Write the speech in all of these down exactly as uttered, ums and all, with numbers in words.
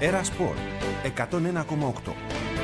Era Sport εκατόν ένα κόμμα οκτώ.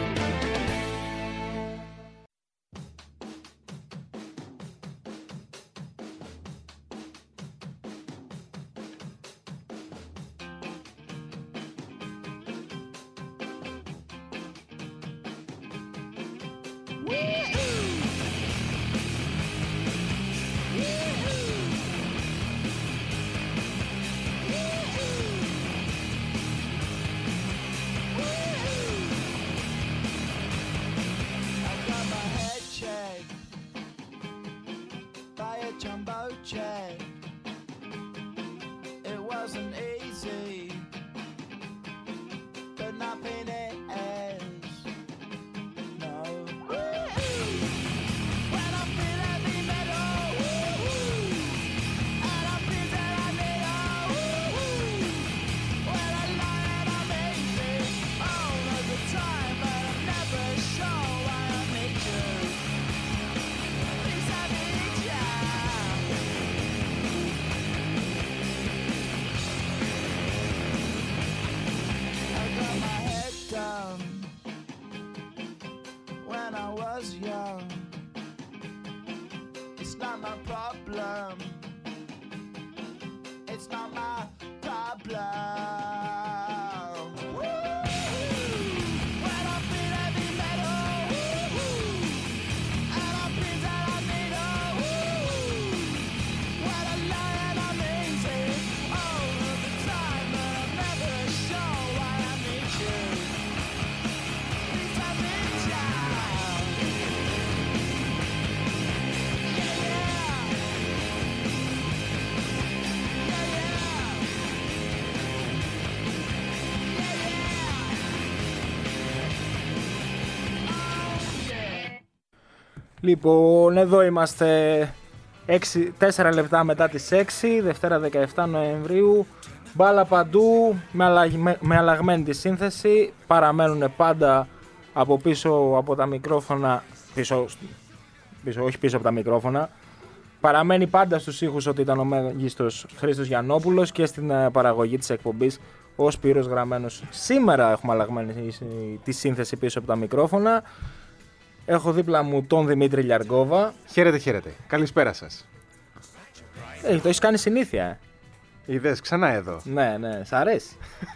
Λοιπόν, εδώ είμαστε έξι, τέσσερα λεπτά μετά τις έξι, Δευτέρα δεκαεφτά Νοεμβρίου. Μπάλα παντού, με, αλλαγ, με, με αλλαγμένη τη σύνθεση. Παραμένουν πάντα από πίσω από τα μικρόφωνα, πίσω, πίσω, όχι πίσω από τα μικρόφωνα. Παραμένει πάντα στους ήχους ότι ήταν ο μέγιστος Χρήστος Γιαννόπουλος και στην παραγωγή της εκπομπής ο Σπύρος Γραμμένος. Σήμερα έχουμε αλλαγμένη τη σύνθεση πίσω από τα μικρόφωνα. Έχω δίπλα μου τον Δημήτρη Λιαργκόβα. Χαίρετε, χαίρετε. Καλησπέρα σας. Ε, το έχεις κάνει συνήθεια, ε. Είδες, ξανά εδώ. Ναι, ναι, σ' αρέσει.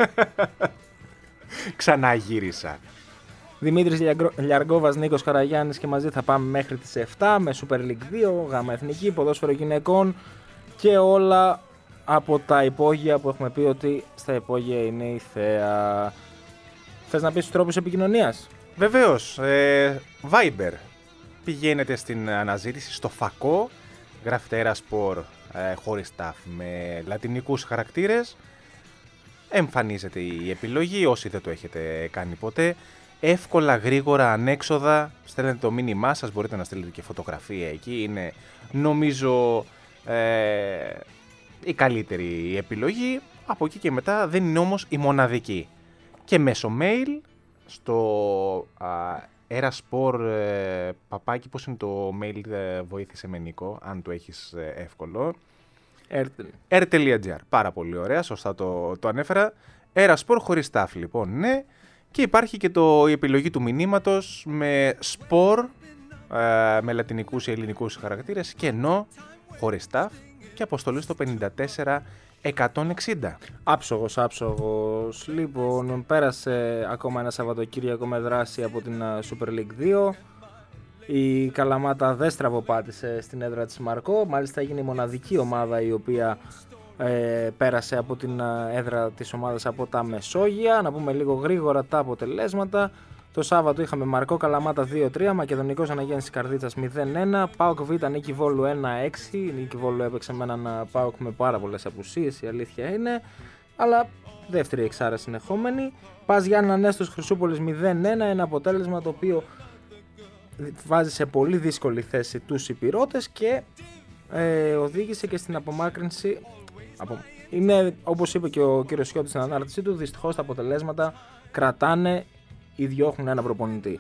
Ξανά γύρισα. Δημήτρης Λιαργκόβας, Νίκος Καραγιάννης και μαζί θα πάμε μέχρι τις εφτά με Super League δύο, Γάμα Εθνική, ποδόσφαιρο γυναικών και όλα από τα υπόγεια που έχουμε πει ότι στα υπόγεια είναι η θέα. Θες να πεις τους τρόπους επικοινωνίας? Βεβαίως, ε, Viber. Πηγαίνετε στην αναζήτηση στο φακό, γράφετε Era Sport ε, χωρίς ταφ με λατινικούς χαρακτήρες. Εμφανίζεται η επιλογή, όσοι δεν το έχετε κάνει ποτέ. Εύκολα, γρήγορα, ανέξοδα, στέλνετε το μήνυμά σας, μπορείτε να στείλετε και φωτογραφία εκεί. Είναι, νομίζω, ε, η καλύτερη επιλογή. Από εκεί και μετά δεν είναι όμως η μοναδική. Και μέσω mail στο α, Erasport ε, παπάκι, πώς είναι το mail, ε, βοήθησε με Νίκο, αν το έχεις ε, εύκολο. air τελεία gr, πάρα πολύ ωραία, σωστά το, το ανέφερα. Erasport χωρίς ταφ, λοιπόν, ναι. Και υπάρχει και το, η επιλογή του μηνύματος με sport, ε, με λατινικούς ή ελληνικούς χαρακτήρες, και no, χωρίς ταφ, και αποστολή στο πενήντα τέσσερα εκατόν εξήντα. Άψογος, άψογος. Λοιπόν, πέρασε ακόμα ένα Σαββατοκύριακο με δράση από την Super League δύο. Η Καλαμάτα δεν στραβοπάτησε στην έδρα της Μαρκό. Μάλιστα έγινε η μοναδική ομάδα η οποία ε, πέρασε από την έδρα της ομάδας από τα Μεσόγεια. Να πούμε λίγο γρήγορα τα αποτελέσματα. Το Σάββατο είχαμε Μαρκό Καλαμάτα δύο τρία, Μακεδονικός Αναγέννησης Καρδίτσας μηδέν ένα, ΠΑΟΚ Β Νίκη Βόλου ένα έξι. Η Νίκη Βόλου έπαιξε με έναν ΠΑΟΚ με πάρα πολλές απουσίες, η αλήθεια είναι, αλλά δεύτερη εξάρα συνεχόμενη. Πας Γιάννενα Νέστος Χρυσούπολης μηδέν ένα, ένα αποτέλεσμα το οποίο βάζει σε πολύ δύσκολη θέση τους υπηρώτες και ε, οδήγησε και στην απομάκρυνση. Από... Είναι, όπως είπε και ο κύριος Σιώτης στην ανάρτησή του, δυστυχώς τα αποτελέσματα κρατάνε ή διώχνουν ένα προπονητή.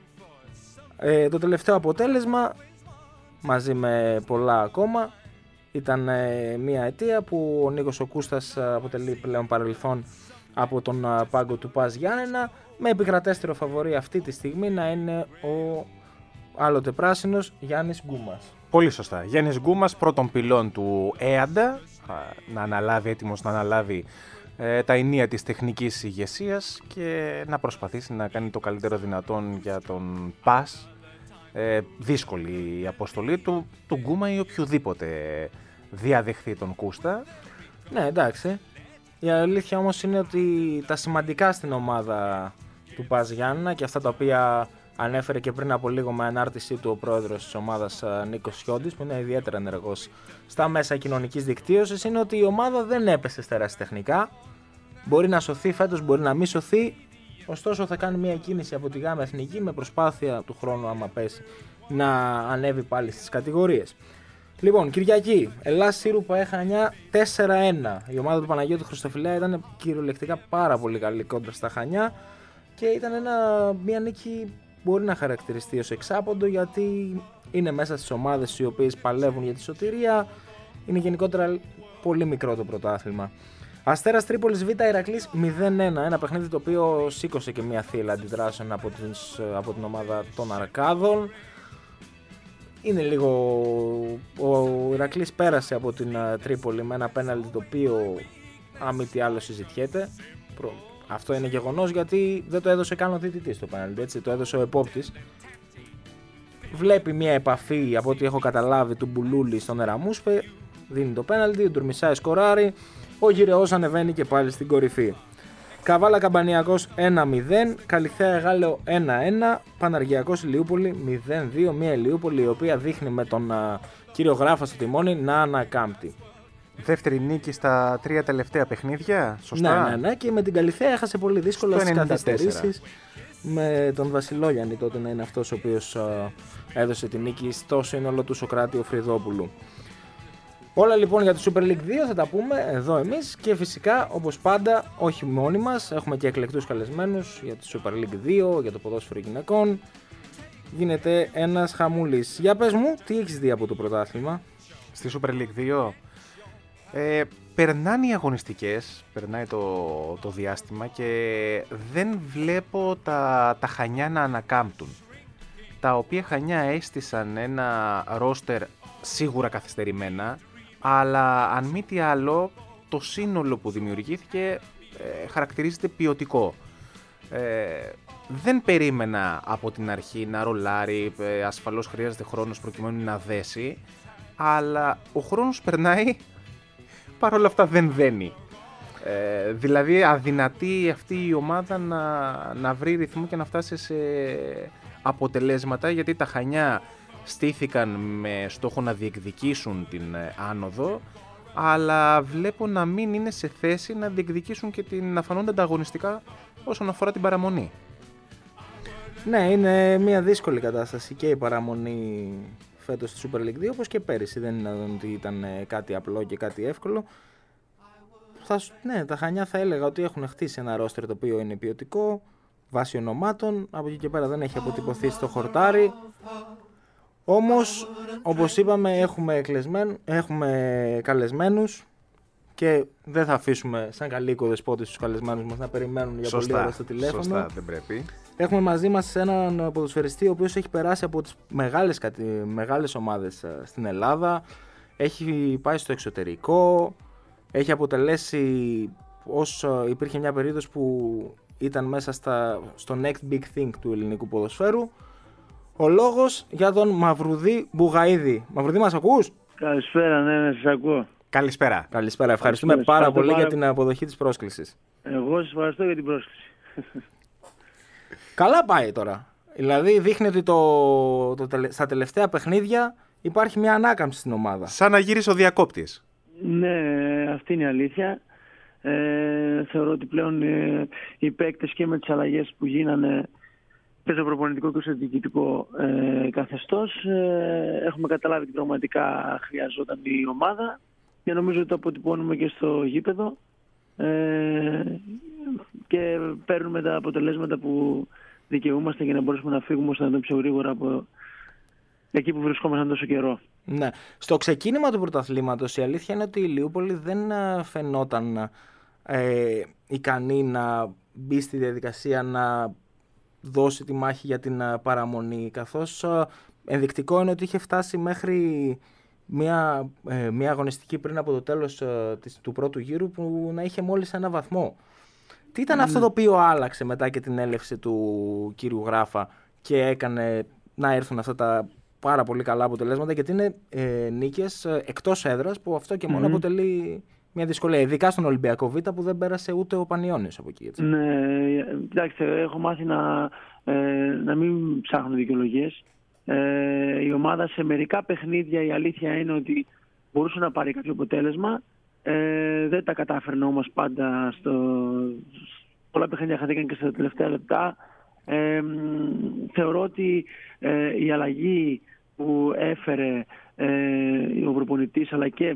Ε, το τελευταίο αποτέλεσμα, μαζί με πολλά ακόμα, ήταν ε, μια αιτία που ο Νίκος ο Κούστας αποτελεί πλέον παρελθόν από τον πάγκο του ΠΑΣ Γιάννενα, με επικρατέστερο φαβορί αυτή τη στιγμή να είναι ο άλλοτε πράσινος Γιάννης Γκούμας. Πολύ σωστά. Γιάννης Γκούμας, πρώτον πυλών του ΕΑΝΤΑ, να αναλάβει, έτοιμος να αναλάβει ε, τα ενία της τεχνικής ηγεσίας και να προσπαθήσει να κάνει το καλύτερο δυνατόν για τον ΠΑΣ. Ε, δύσκολη η αποστολή του, του Γκούμα ή οποιοδήποτε διαδεχθεί τον Κούστα. Ναι, εντάξει. Η αλήθεια όμως είναι ότι τα σημαντικά στην ομάδα του ΠΑΣ Γιάννενα και αυτά τα οποία ανέφερε και πριν από λίγο με ανάρτησή του ο πρόεδρος της ομάδας Νίκος Σιόντης, που είναι ιδιαίτερα ενεργός στα μέσα κοινωνικής δικτύωσης, είναι ότι η ομάδα δεν έπεσε στα ερασιτεχνικά. Μπορεί να σωθεί φέτος, μπορεί να μην σωθεί. Ωστόσο θα κάνει μια κίνηση από τη ΓΑΜΑ Εθνική με προσπάθεια του χρόνου, άμα πέσει, να ανέβει πάλι στις κατηγορίες. Λοιπόν, Κυριακή, Ελλάς Σύρου ΠΑΕ Χανιά τέσσερα ένα. Η ομάδα του Παναγιώτη Χριστοφιλέα ήταν κυριολεκτικά πάρα πολύ καλή κόντρα στα Χανιά και ήταν ένα, μια νίκη μπορεί να χαρακτηριστεί ως εξάποντο, γιατί είναι μέσα στις ομάδες οι οποίες παλεύουν για τη σωτηρία. Είναι γενικότερα πολύ μικρό το πρωτάθλημα. Αστέρας Τρίπολης Β Ηρακλής μηδέν ένα. Ένα παιχνίδι το οποίο σήκωσε και μια θύελλα αντιδράσεων από, τις, από την ομάδα των Αρκάδων. Είναι λίγο. Ο Ηρακλής πέρασε από την Τρίπολη με ένα πέναλτι το οποίο, αν μη τι άλλο, συζητιέται. Αυτό είναι γεγονός, γιατί δεν το έδωσε καν ο διαιτητής το πέναλτι, έτσι, το έδωσε ο επόπτης. Βλέπει μια επαφή, από ό,τι έχω καταλάβει, του Μπουλούλη στον Εραμούσπε, δίνει το πέναλτι, ο Ντουρμισάη σκοράρει, ο Γυρεός ανεβαίνει και πάλι στην κορυφή. Καβάλα Καμπανιακός ένα μηδέν, Καλιθέα Εγάλεο ένα ένα, Παναργιακός Ηλιούπολη μηδέν δύο, μια Ηλιούπολη η οποία δείχνει με τον α, κύριο Γράφα στο τιμόνι να ανακάμπτει. Δεύτερη νίκη στα τρία τελευταία παιχνίδια, σωστά. Ναι, ναι, ναι, και με την Καλιθέα έχασε πολύ δύσκολα στις καθυστερήσεις. Με τον Βασιλόγιαννη τότε να είναι αυτός ο οποίος α, έδωσε την νίκη στο σύνολο του Σωκράτη ο Φρυδόπουλου. Όλα λοιπόν για το Super League δύο θα τα πούμε εδώ εμείς και φυσικά όπως πάντα όχι μόνοι μας, έχουμε και εκλεκτούς καλεσμένους για το Super League δύο, για το ποδόσφαιρο γυναικών. Γίνεται ένας χαμούλης. Για πες μου, τι έχεις δει από το πρωτάθλημα? Στη Super League δύο ε, περνάνε οι αγωνιστικές, περνάει το, το διάστημα και δεν βλέπω τα, τα Χανιά να ανακάμπτουν. Τα οποία Χανιά έστησαν ένα ρόστερ σίγουρα καθυστερημένα, αλλά αν μη τι άλλο το σύνολο που δημιουργήθηκε ε, χαρακτηρίζεται ποιοτικό. Ε, δεν περίμενα από την αρχή να ρολάρει, ε, ασφαλώς χρειάζεται χρόνος προκειμένου να δέσει, αλλά ο χρόνος περνάει, παρόλα αυτά δεν δένει. Ε, δηλαδή αδυνατεί αυτή η ομάδα να, να βρει ρυθμό και να φτάσει σε αποτελέσματα, γιατί τα Χανιά στήθηκαν με στόχο να διεκδικήσουν την άνοδο, αλλά βλέπω να μην είναι σε θέση να διεκδικήσουν και την να φανούνται ανταγωνιστικά όσον αφορά την παραμονή. Ναι, είναι μια δύσκολη κατάσταση και η παραμονή φέτος στη Super League δύο, όπως και πέρυσι. Δεν είναι ότι ήταν κάτι απλό και κάτι εύκολο. Θα, ναι, τα Χανιά θα έλεγα ότι έχουν χτίσει ένα ρόστερ το οποίο είναι ποιοτικό, βάσει ονομάτων. Από εκεί και πέρα δεν έχει αποτυπωθεί στο χορτάρι. Όμως, όπως είπαμε, έχουμε, έχουμε καλεσμένους και δεν θα αφήσουμε σαν καλοί οικοδεσπότες τους καλεσμένους μας να περιμένουν για σωστά, πολύ ώρα στο τηλέφωνο. Σωστά, δεν πρέπει. Έχουμε μαζί μας έναν ποδοσφαιριστή ο οποίος έχει περάσει από τις μεγάλες, μεγάλες ομάδες στην Ελλάδα, έχει πάει στο εξωτερικό, έχει αποτελέσει, ως υπήρχε μια περίοδος που ήταν μέσα στα, στο next big thing του ελληνικού ποδοσφαίρου. Ο λόγος για τον Μαυρουδί Μπουγαίδη. Μαυρουδί, μας ακούς? Καλησπέρα, ναι, ναι, σας ακούω. Καλησπέρα. Καλησπέρα, ευχαριστούμε Καλησπέρα. πάρα πολύ πάρα... για την αποδοχή της πρόσκλησης. Εγώ σας ευχαριστώ για την πρόσκληση. Καλά πάει τώρα. Δηλαδή δείχνει ότι το, το, το, στα τελευταία παιχνίδια υπάρχει μια ανάκαμψη στην ομάδα. Σαν να γύρισε ο διακόπτης. Ναι, αυτή είναι η αλήθεια. Ε, θεωρώ ότι πλέον ε, οι παίκτες και με τις αλλαγές που γίνανε και στο προπονητικό και στο διοικητικό ε, καθεστώς ε, έχουμε καταλάβει ότι πραγματικά χρειαζόταν η ομάδα και νομίζω ότι το αποτυπώνουμε και στο γήπεδο ε, και παίρνουμε τα αποτελέσματα που δικαιούμαστε για να μπορέσουμε να φύγουμε ώστε να το πιο γρήγορα από εκεί που βρισκόμασταν τόσο καιρό. Ναι. Στο ξεκίνημα του πρωταθλήματος η αλήθεια είναι ότι η Ηλιούπολη δεν φαινόταν ε, ικανή να μπει στη διαδικασία να δώσει τη μάχη για την παραμονή, καθώς ε, ενδεικτικό είναι ότι είχε φτάσει μέχρι μια, ε, μια αγωνιστική πριν από το τέλος ε, της, του πρώτου γύρου που να είχε μόλις ένα βαθμό. Τι ήταν mm. αυτό το οποίο άλλαξε μετά και την έλευση του κύριου Γράφα και έκανε να έρθουν αυτά τα πάρα πολύ καλά αποτελέσματα, γιατί είναι ε, νίκες ε, εκτός έδρας που αυτό και μόνο mm. αποτελεί μια δυσκολία, ειδικά στον Ολυμπιακό Β που δεν πέρασε ούτε ο Πανιώνιος από εκεί. Έτσι. Ναι, εντάξει, έχω μάθει να, ε, να μην ψάχνω δικαιολογίες. Ε, η ομάδα σε μερικά παιχνίδια, η αλήθεια είναι ότι μπορούσε να πάρει κάποιο αποτέλεσμα. Ε, δεν τα κατάφερνε όμως πάντα. Στο... Πολλά παιχνίδια χαθήκαν και στα τελευταία λεπτά. Ε, θεωρώ ότι ε, η αλλαγή που έφερε ε, ο προπονητής αλλά και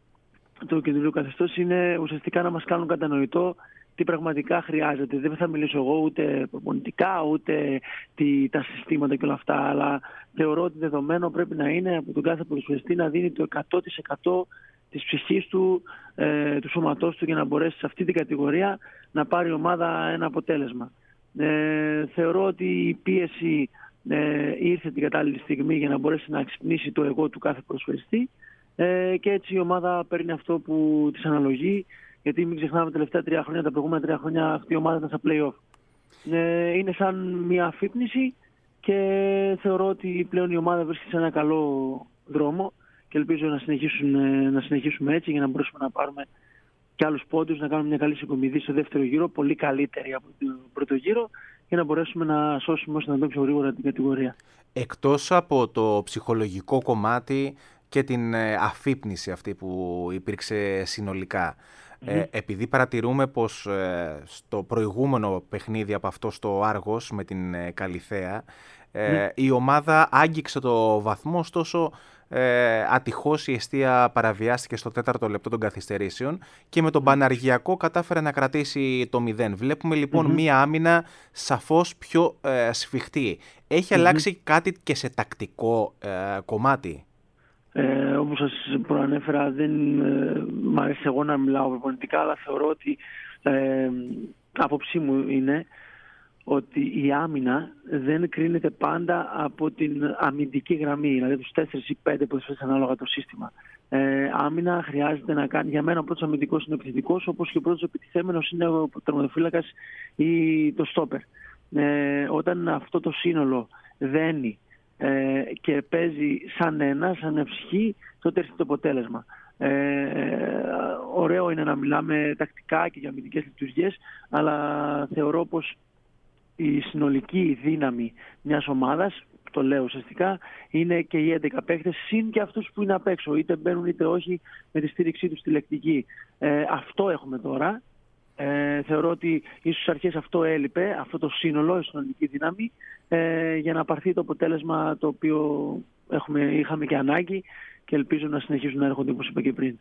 το κεντρικό καθεστώς είναι ουσιαστικά να μας κάνουν κατανοητό τι πραγματικά χρειάζεται. Δεν θα μιλήσω εγώ ούτε προπονητικά, ούτε τι, τα συστήματα και όλα αυτά, αλλά θεωρώ ότι δεδομένο πρέπει να είναι από τον κάθε ποδοσφαιριστή να δίνει το εκατό τοις εκατό της ψυχής του, ε, του σώματός του για να μπορέσει σε αυτή την κατηγορία να πάρει η ομάδα ένα αποτέλεσμα. Ε, θεωρώ ότι η πίεση ε, ήρθε την κατάλληλη στιγμή για να μπορέσει να ξυπνήσει το εγώ του κάθε ποδοσφαιριστή ε, και έτσι η ομάδα παίρνει αυτό που της αναλογεί, γιατί μην ξεχνάμε τα τελευταία τρία χρόνια, τα προηγούμενα τρία χρόνια αυτή η ομάδα ήταν στα play-off. Ε, είναι σαν μια αφύπνιση και θεωρώ ότι πλέον η ομάδα βρίσκεται σε ένα καλό δρόμο και ελπίζω να, συνεχίσουν, να συνεχίσουμε έτσι για να μπορέσουμε να πάρουμε και άλλους πόντους, να κάνουμε μια καλή συγκομιδή στο δεύτερο γύρο, πολύ καλύτερη από τον πρώτο γύρο, για να μπορέσουμε να σώσουμε όσο να δούμε πιο γρήγορα την κατηγορία. Εκτός από το ψυχολογικό κομμάτι και την αφύπνιση αυτή που υπήρξε συνολικά, mm-hmm. ε, επειδή παρατηρούμε πως ε, στο προηγούμενο παιχνίδι από αυτό στο Άργος με την ε, Καλιθέα, ε, mm-hmm. η ομάδα άγγιξε το βαθμό, ωστόσο Ε, ατυχώς η εστία παραβιάστηκε στο τέταρτο λεπτό των καθυστερήσεων και με τον Παναργιακό κατάφερε να κρατήσει το μηδέν. Βλέπουμε λοιπόν mm-hmm. μία άμυνα σαφώς πιο ε, σφιχτή. Έχει mm-hmm. αλλάξει κάτι και σε τακτικό ε, κομμάτι? Ε, όπως σας προανέφερα, δεν ε, μ' αρέσει εγώ να μιλάω προπονητικά, αλλά θεωρώ ότι ε, άποψή μου είναι ότι η άμυνα δεν κρίνεται πάντα από την αμυντική γραμμή, δηλαδή τους τέσσερις ή πέντε που θες ανάλογα το σύστημα. Ε, άμυνα χρειάζεται να κάνει, για μένα ο πρώτος αμυντικός είναι ο επιθετικός, όπως και ο πρώτος επιτιθέμενος είναι ο τερματοφύλακας ή το στόπερ. Ε, όταν αυτό το σύνολο δένει ε, και παίζει σαν ένα, σαν ευσυχή, τότε έρχεται το αποτέλεσμα. Ε, ωραίο είναι να μιλάμε τακτικά και για αμυντικές λειτουργίες, αλλά θεωρώ πως η συνολική δύναμη μιας ομάδας, το λέω ουσιαστικά, είναι και οι έντεκα παίκτες, συν και αυτούς που είναι απ' έξω, είτε μπαίνουν είτε όχι, με τη στήριξή τους στη λεκτική. Ε, αυτό έχουμε τώρα. Ε, θεωρώ ότι ίσως στις αρχές αυτό έλειπε, αυτό το σύνολο, η συνολική δύναμη, ε, για να πάρθει το αποτέλεσμα το οποίο έχουμε, είχαμε και ανάγκη και ελπίζω να συνεχίσουν να έρχονται, όπως είπα και πριν.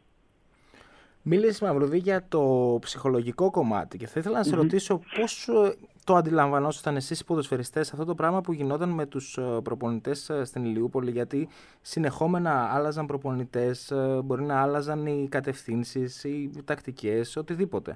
Μίλησε, Μαυρουδή, για το ψυχολογικό κομμάτι και θα ήθελα να σε mm-hmm. ρωτήσω πώς το αντιλαμβανόσασταν εσείς οι ποδοσφαιριστές αυτό το πράγμα που γινόταν με τους προπονητές στην Ηλιούπολη, γιατί συνεχόμενα άλλαζαν προπονητές, μπορεί να άλλαζαν οι κατευθύνσεις, οι τακτικές, οτιδήποτε.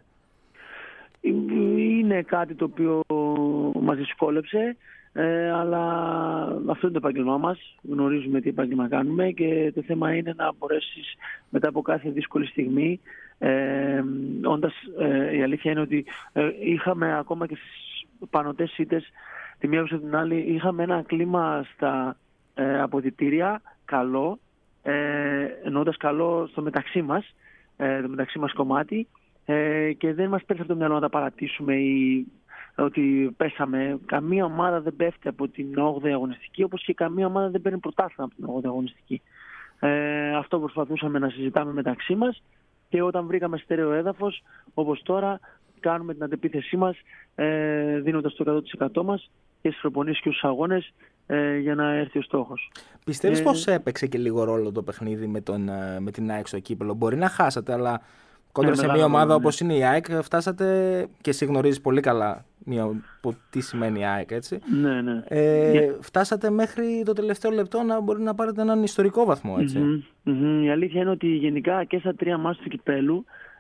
Είναι κάτι το οποίο μας δυσκόλεψε, ε, αλλά αυτό είναι το επάγγελμά μας, γνωρίζουμε τι επάγγελμα κάνουμε και το θέμα είναι να μπορέσεις μετά από κάθε δύσκολη στιγμή, ε, όντας, ε, η αλήθεια είναι ότι ε, είχαμε ακόμα και στις πανωτές σίτες τη μία πίσω την άλλη, είχαμε ένα κλίμα στα ε, αποδυτήρια καλό, ε, εννοώντας καλό στο μεταξύ μας, ε, το μεταξύ μας κομμάτι, ε, και δεν μας πέρασε από το μυαλό να τα παρατήσουμε ή ότι πέσαμε. Καμία ομάδα δεν πέφτει από την όγδοη αγωνιστική, όπως και καμία ομάδα δεν παίρνει πρωτάθλημα από την όγδοη αγωνιστική. Ε, αυτό προσπαθούσαμε να συζητάμε μεταξύ μας και όταν βρήκαμε στέρεο έδαφος, όπως τώρα, κάνουμε την αντεπίθεσή μας, ε, δίνοντας το εκατό τοις εκατό μας και στις προπονήσεις και στους αγώνες ε, για να έρθει ο στόχος. Πιστεύεις ε, πως έπαιξε και λίγο ρόλο το παιχνίδι με, τον, με την ΑΕΚ στο κύπελλο? Μπορεί να χάσατε, αλλά κόντρα ναι, σε μια ομάδα ναι. όπως είναι η ΑΕΚ, φτάσατε και εσύ γνωρίζεις πολύ καλά μια, τι σημαίνει η ΑΕΚ, έτσι. Ναι, ναι. Ε, yeah. Φτάσατε μέχρι το τελευταίο λεπτό να μπορεί να πάρετε έναν ιστορικό βαθμό, έτσι. Mm-hmm, mm-hmm. Η αλήθεια είναι ότι γενικά και στα τρία μάτς του κυπέλλου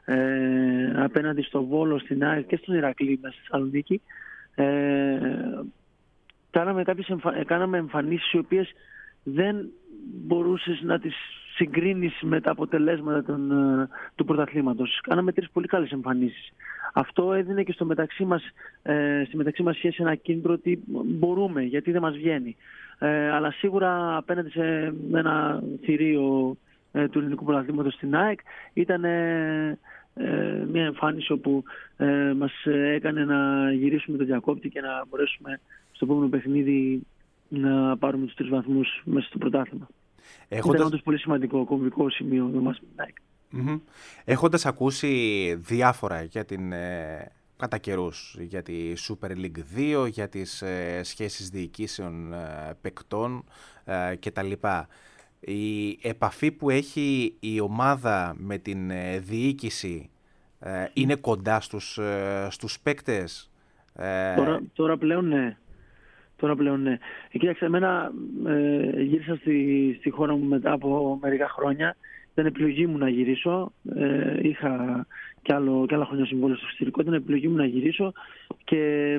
ε, απέναντι στο Βόλο, στην ΑΕΚ και στον Ηρακλή μέσα στη Θεσσαλονίκη. Ε, κάναμε, κάποιες εμφα... κάναμε εμφανίσεις οι οποίες δεν μπορούσες να τις συγκρίνεις με τα αποτελέσματα των, του πρωταθλήματος. Κάναμε τρεις πολύ καλές εμφανίσεις. Αυτό έδινε και στο μεταξύ μας, ε, στη μεταξύ μας σχέση ένα κίνητρο ότι μπορούμε, γιατί δεν μας βγαίνει. Ε, αλλά σίγουρα απέναντι σε ένα θηρίο ε, του ελληνικού πρωταθλήματος στην ΑΕΚ ήταν ε, ε, μια εμφάνιση όπου ε, μας έκανε να γυρίσουμε τον διακόπτη και να μπορέσουμε στο επόμενο παιχνίδι να πάρουμε τους τρεις βαθμούς μέσα στο πρωτάθλημα. Έχοντας... Ήταν όντως πολύ σημαντικό κομβικό σημείο για μας. Mm-hmm. Έχοντας ακούσει διάφορα για την, ε, κατά καιρούς για τη Super League δύο, για τις ε, σχέσεις διοικήσεων ε, παικτών ε, κτλ. Η επαφή που έχει η ομάδα με την ε, διοίκηση ε, είναι κοντά στους, ε, στους παίκτες. Ε... Τώρα, τώρα πλέον ναι. Τώρα πλέον ναι. Ε, κοίταξε, εμένα ε, γύρισα στη, στη χώρα μου μετά από μερικά χρόνια. Ήταν επιλογή μου να γυρίσω. Ε, είχα κι, άλλο, κι άλλα χρόνια συμβόλαιο στο εξωτερικό. Ήταν επιλογή μου να γυρίσω και,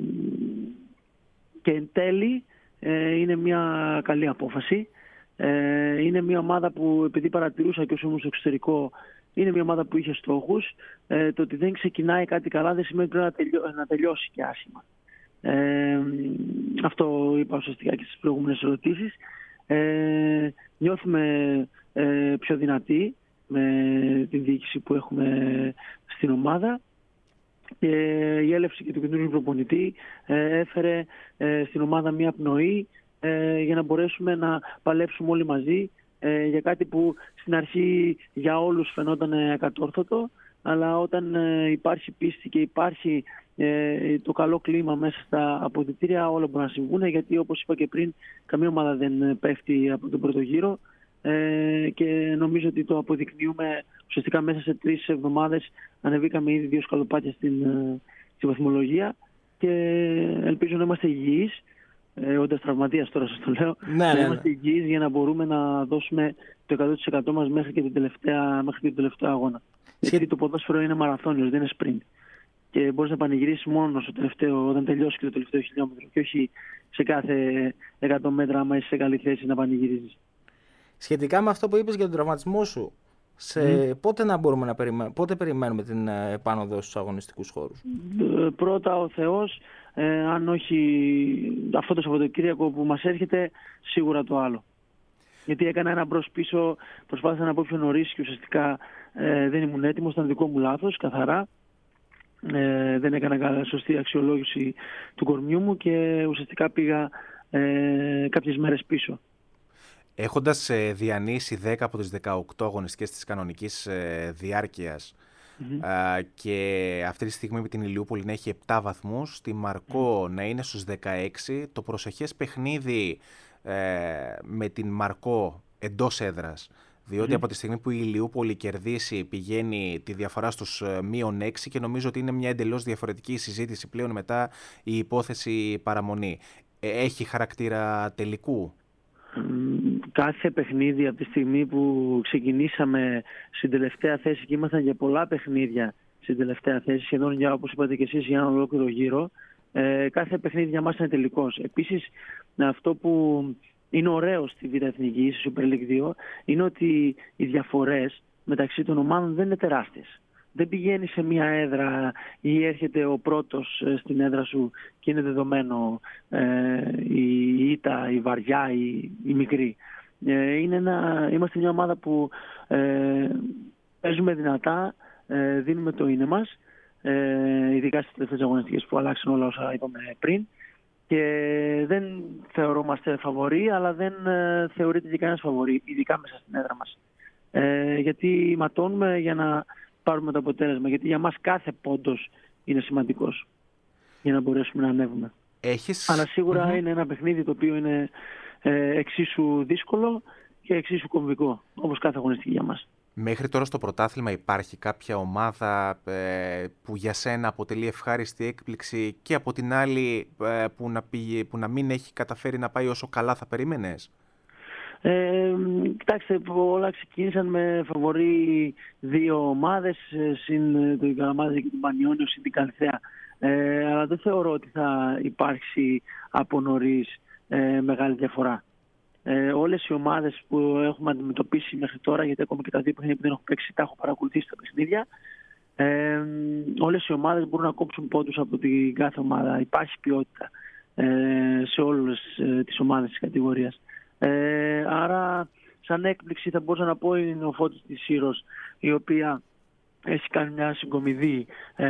και εν τέλει ε, είναι μια καλή απόφαση. Ε, είναι μια ομάδα που, επειδή παρατηρούσα και όσο ήμουν στο εξωτερικό, είναι μια ομάδα που είχε στόχους. Ε, το ότι δεν ξεκινάει κάτι καλά δεν σημαίνει πρέπει να, τελειώ, να τελειώσει και άσχημα. Ε, αυτό είπα ουσιαστικά και στις προηγούμενες ερωτήσεις. Ε, νιώθουμε ε, πιο δυνατοί με την διοίκηση που έχουμε στην ομάδα και η έλευση και του καινούριου προπονητή ε, έφερε ε, στην ομάδα μια πνοή ε, για να μπορέσουμε να παλέψουμε όλοι μαζί ε, για κάτι που στην αρχή για όλους φαινόταν ακατόρθωτο, αλλά όταν ε, υπάρχει πίστη και υπάρχει ε, το καλό κλίμα μέσα στα αποδυτήρια, όλα μπορούν να συμβούν, γιατί όπως είπα και πριν, καμία ομάδα δεν πέφτει από τον πρώτο γύρο ε, και νομίζω ότι το αποδεικνύουμε. Ουσιαστικά μέσα σε τρεις εβδομάδες ανεβήκαμε ήδη δύο σκαλοπάτια στην, στην βαθμολογία και ελπίζω να είμαστε υγιείς, ε, όντας τραυματίας τώρα σας το λέω, ναι, ναι, ναι. να είμαστε υγιείς για να μπορούμε να δώσουμε το εκατό τοις εκατό μας μέχρι και την τελευταία, μέχρι και την τελευταία αγώνα. Γιατί το ποδόσφαιρο είναι μαραθώνιος, δεν είναι sprint. Και μπορείς να πανηγυρίσεις μόνο στο τελευταίο, όταν τελειώσει και το τελευταίο χιλιόμετρο, και όχι σε κάθε εκατό μέτρα, άμα είσαι σε καλή θέση να πανηγυρίζεις. Σχετικά με αυτό που είπες για τον τραυματισμό σου, σε mm. πότε, να μπορούμε να περιμένουμε, πότε περιμένουμε την επάνωδο στους αγωνιστικούς χώρους? Πρώτα ο Θεός, ε, αν όχι αυτό το Σαββατοκύριακο που μας έρχεται, σίγουρα το άλλο. Γιατί έκανα ένα μπρος πίσω, προσπάθησα να πω πιο νωρίς και ουσιαστικά ε, δεν ήμουν έτοιμος, ήταν δικό μου λάθος, καθαρά. Ε, δεν έκανα σωστή αξιολόγηση του κορμιού μου και ουσιαστικά πήγα ε, κάποιες μέρες πίσω. Έχοντας ε, διανύσει δέκα από τις δεκαοκτώ αγωνιστικές της κανονικής ε, διάρκειας mm-hmm. ε, και αυτή τη στιγμή με την Ηλιούπολη να έχει επτά βαθμούς, τη Μαρκό mm-hmm. να είναι στους δεκαέξι, το προσεχές παιχνίδι ε, με την Μαρκό εντός έδρας, διότι mm-hmm. από τη στιγμή που η Ηλιούπολη κερδίσει πηγαίνει τη διαφορά στους μείον έξι και νομίζω ότι είναι μια εντελώς διαφορετική συζήτηση πλέον μετά η υπόθεση παραμονή. Ε, έχει χαρακτήρα τελικού? Κάθε παιχνίδι από τη στιγμή που ξεκινήσαμε στην τελευταία θέση και ήμασταν για πολλά παιχνίδια στην τελευταία θέση, σχεδόν για, όπως είπατε και εσείς, για ένα ολόκληρο γύρο, ε, κάθε παιχνίδι για μας είναι τελικός. Επίσης, αυτό που είναι ωραίο στη Β' Εθνική, στη Super League δύο, είναι ότι οι διαφορές μεταξύ των ομάδων δεν είναι τεράστιες. Δεν πηγαίνει σε μια έδρα ή έρχεται ο πρώτος στην έδρα σου και είναι δεδομένο ε, η ήττα, η βαριά, η, η μικρή. Ε, είναι ένα, είμαστε μια ομάδα που ε, παίζουμε δυνατά, ε, δίνουμε το είναι μας, ε, ειδικά στις τελευταίες αγωνιστικές που αλλάξαν όλα όσα είπαμε πριν. Και δεν θεωρούμαστε φαβορί, αλλά δεν ε, θεωρείται και κανένας φαβορί, ειδικά μέσα στην έδρα μας. Ε, γιατί ματώνουμε για να πάρουμε το αποτέλεσμα, γιατί για μας κάθε πόντος είναι σημαντικός για να μπορέσουμε να ανέβουμε. Έχεις... Αλλά σίγουρα mm-hmm. είναι ένα παιχνίδι το οποίο είναι ε, εξίσου δύσκολο και εξίσου κομβικό, όπως κάθε αγωνιστική για μας. Μέχρι τώρα στο πρωτάθλημα υπάρχει κάποια ομάδα ε, που για σένα αποτελεί ευχάριστη έκπληξη και από την άλλη ε, που, να πήγε, που να μην έχει καταφέρει να πάει όσο καλά θα περίμενες? Ε, κοιτάξτε, όλα ξεκίνησαν με φαβορί δύο ομάδες, συν το Καλαμάτα και την Πανιόνιο, συν την Καλυθέα. Ε, αλλά δεν θεωρώ ότι θα υπάρξει από νωρίς ε, μεγάλη διαφορά. Ε, όλες οι ομάδες που έχουμε αντιμετωπίσει μέχρι τώρα, γιατί ακόμα και τα δύο παιχνίδια που δεν έχω παίξει, τα έχω παρακολουθήσει τα παιχνίδια, ε, όλες οι ομάδες μπορούν να κόψουν πόντους από την κάθε ομάδα. Υπάρχει ποιότητα ε, σε όλες ε, τις ομάδες της κατηγορίας. Ε, άρα, σαν έκπληξη θα μπορούσα να πω είναι ο Φώτης της Σύρος, η οποία έχει κάνει μια συγκομιδή, ε,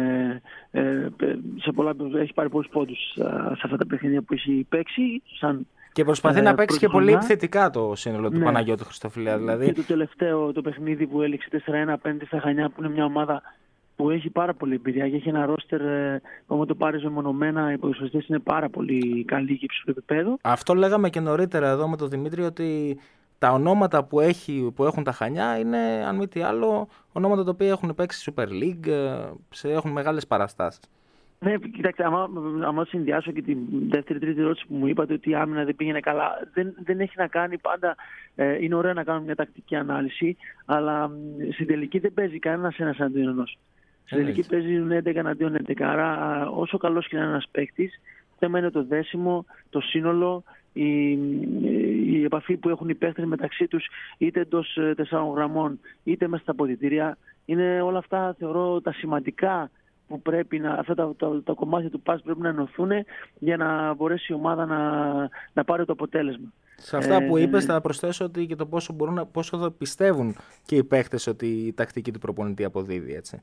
ε, σε πολλά, έχει πάρει πολλούς πόντους σε αυτά τα παιχνίδια που έχει παίξει. Σαν, και προσπαθεί ε, να παίξει και πολύ επιθετικά το σύνολο του, ναι, Παναγιώτη Χριστοφιλέα. Δηλαδή. Και το τελευταίο το παιχνίδι που έληξε τέσσερα ένα απέναντι στα Χανιά, που είναι μια ομάδα που έχει πάρα πολύ εμπειρία και έχει ένα ρόστερ, όπως το πάρει μεμονωμένα, οι ποδοσφαιριστές είναι πάρα πολύ καλοί και υψηλού επίπεδου. Αυτό λέγαμε και νωρίτερα εδώ με τον Δημήτρη, ότι τα ονόματα που, έχει, που έχουν τα Χανιά είναι, αν μη τι άλλο, ονόματα τα οποία έχουν παίξει Super League, έχουν μεγάλες παραστάσεις. Ναι, κοιτάξτε, άμα, άμα συνδυάσω και την δεύτερη-τρίτη ερώτηση που μου είπατε ότι η άμυνα δεν πήγαινε καλά, δεν, δεν έχει να κάνει πάντα. Ε, είναι ωραίο να κάνουμε μια τακτική ανάλυση, αλλά στην τελική δεν παίζει κανένας ένας αντίον ενός. Στην τελική παίζουν έντεκα εναντίον έντεκα. Άρα, όσο καλός και να είναι ένας παίκτης, θέμα είναι το δέσιμο, το σύνολο, η, η επαφή που έχουν οι παίκτες μεταξύ τους, είτε εντός τεσσάρων γραμμών, είτε μέσα στα αποδυτήρια. Είναι όλα αυτά, θεωρώ, τα σημαντικά που πρέπει να, αυτά τα, τα, τα κομμάτια του πας πρέπει να ενωθούν για να μπορέσει η ομάδα να, να πάρει το αποτέλεσμα. Σε αυτά ε, που είπες θα προσθέσω ότι και το πόσο, μπορούν να, πόσο πιστεύουν και οι παίκτες ότι η τακτική του προπονητή αποδίδει, έτσι.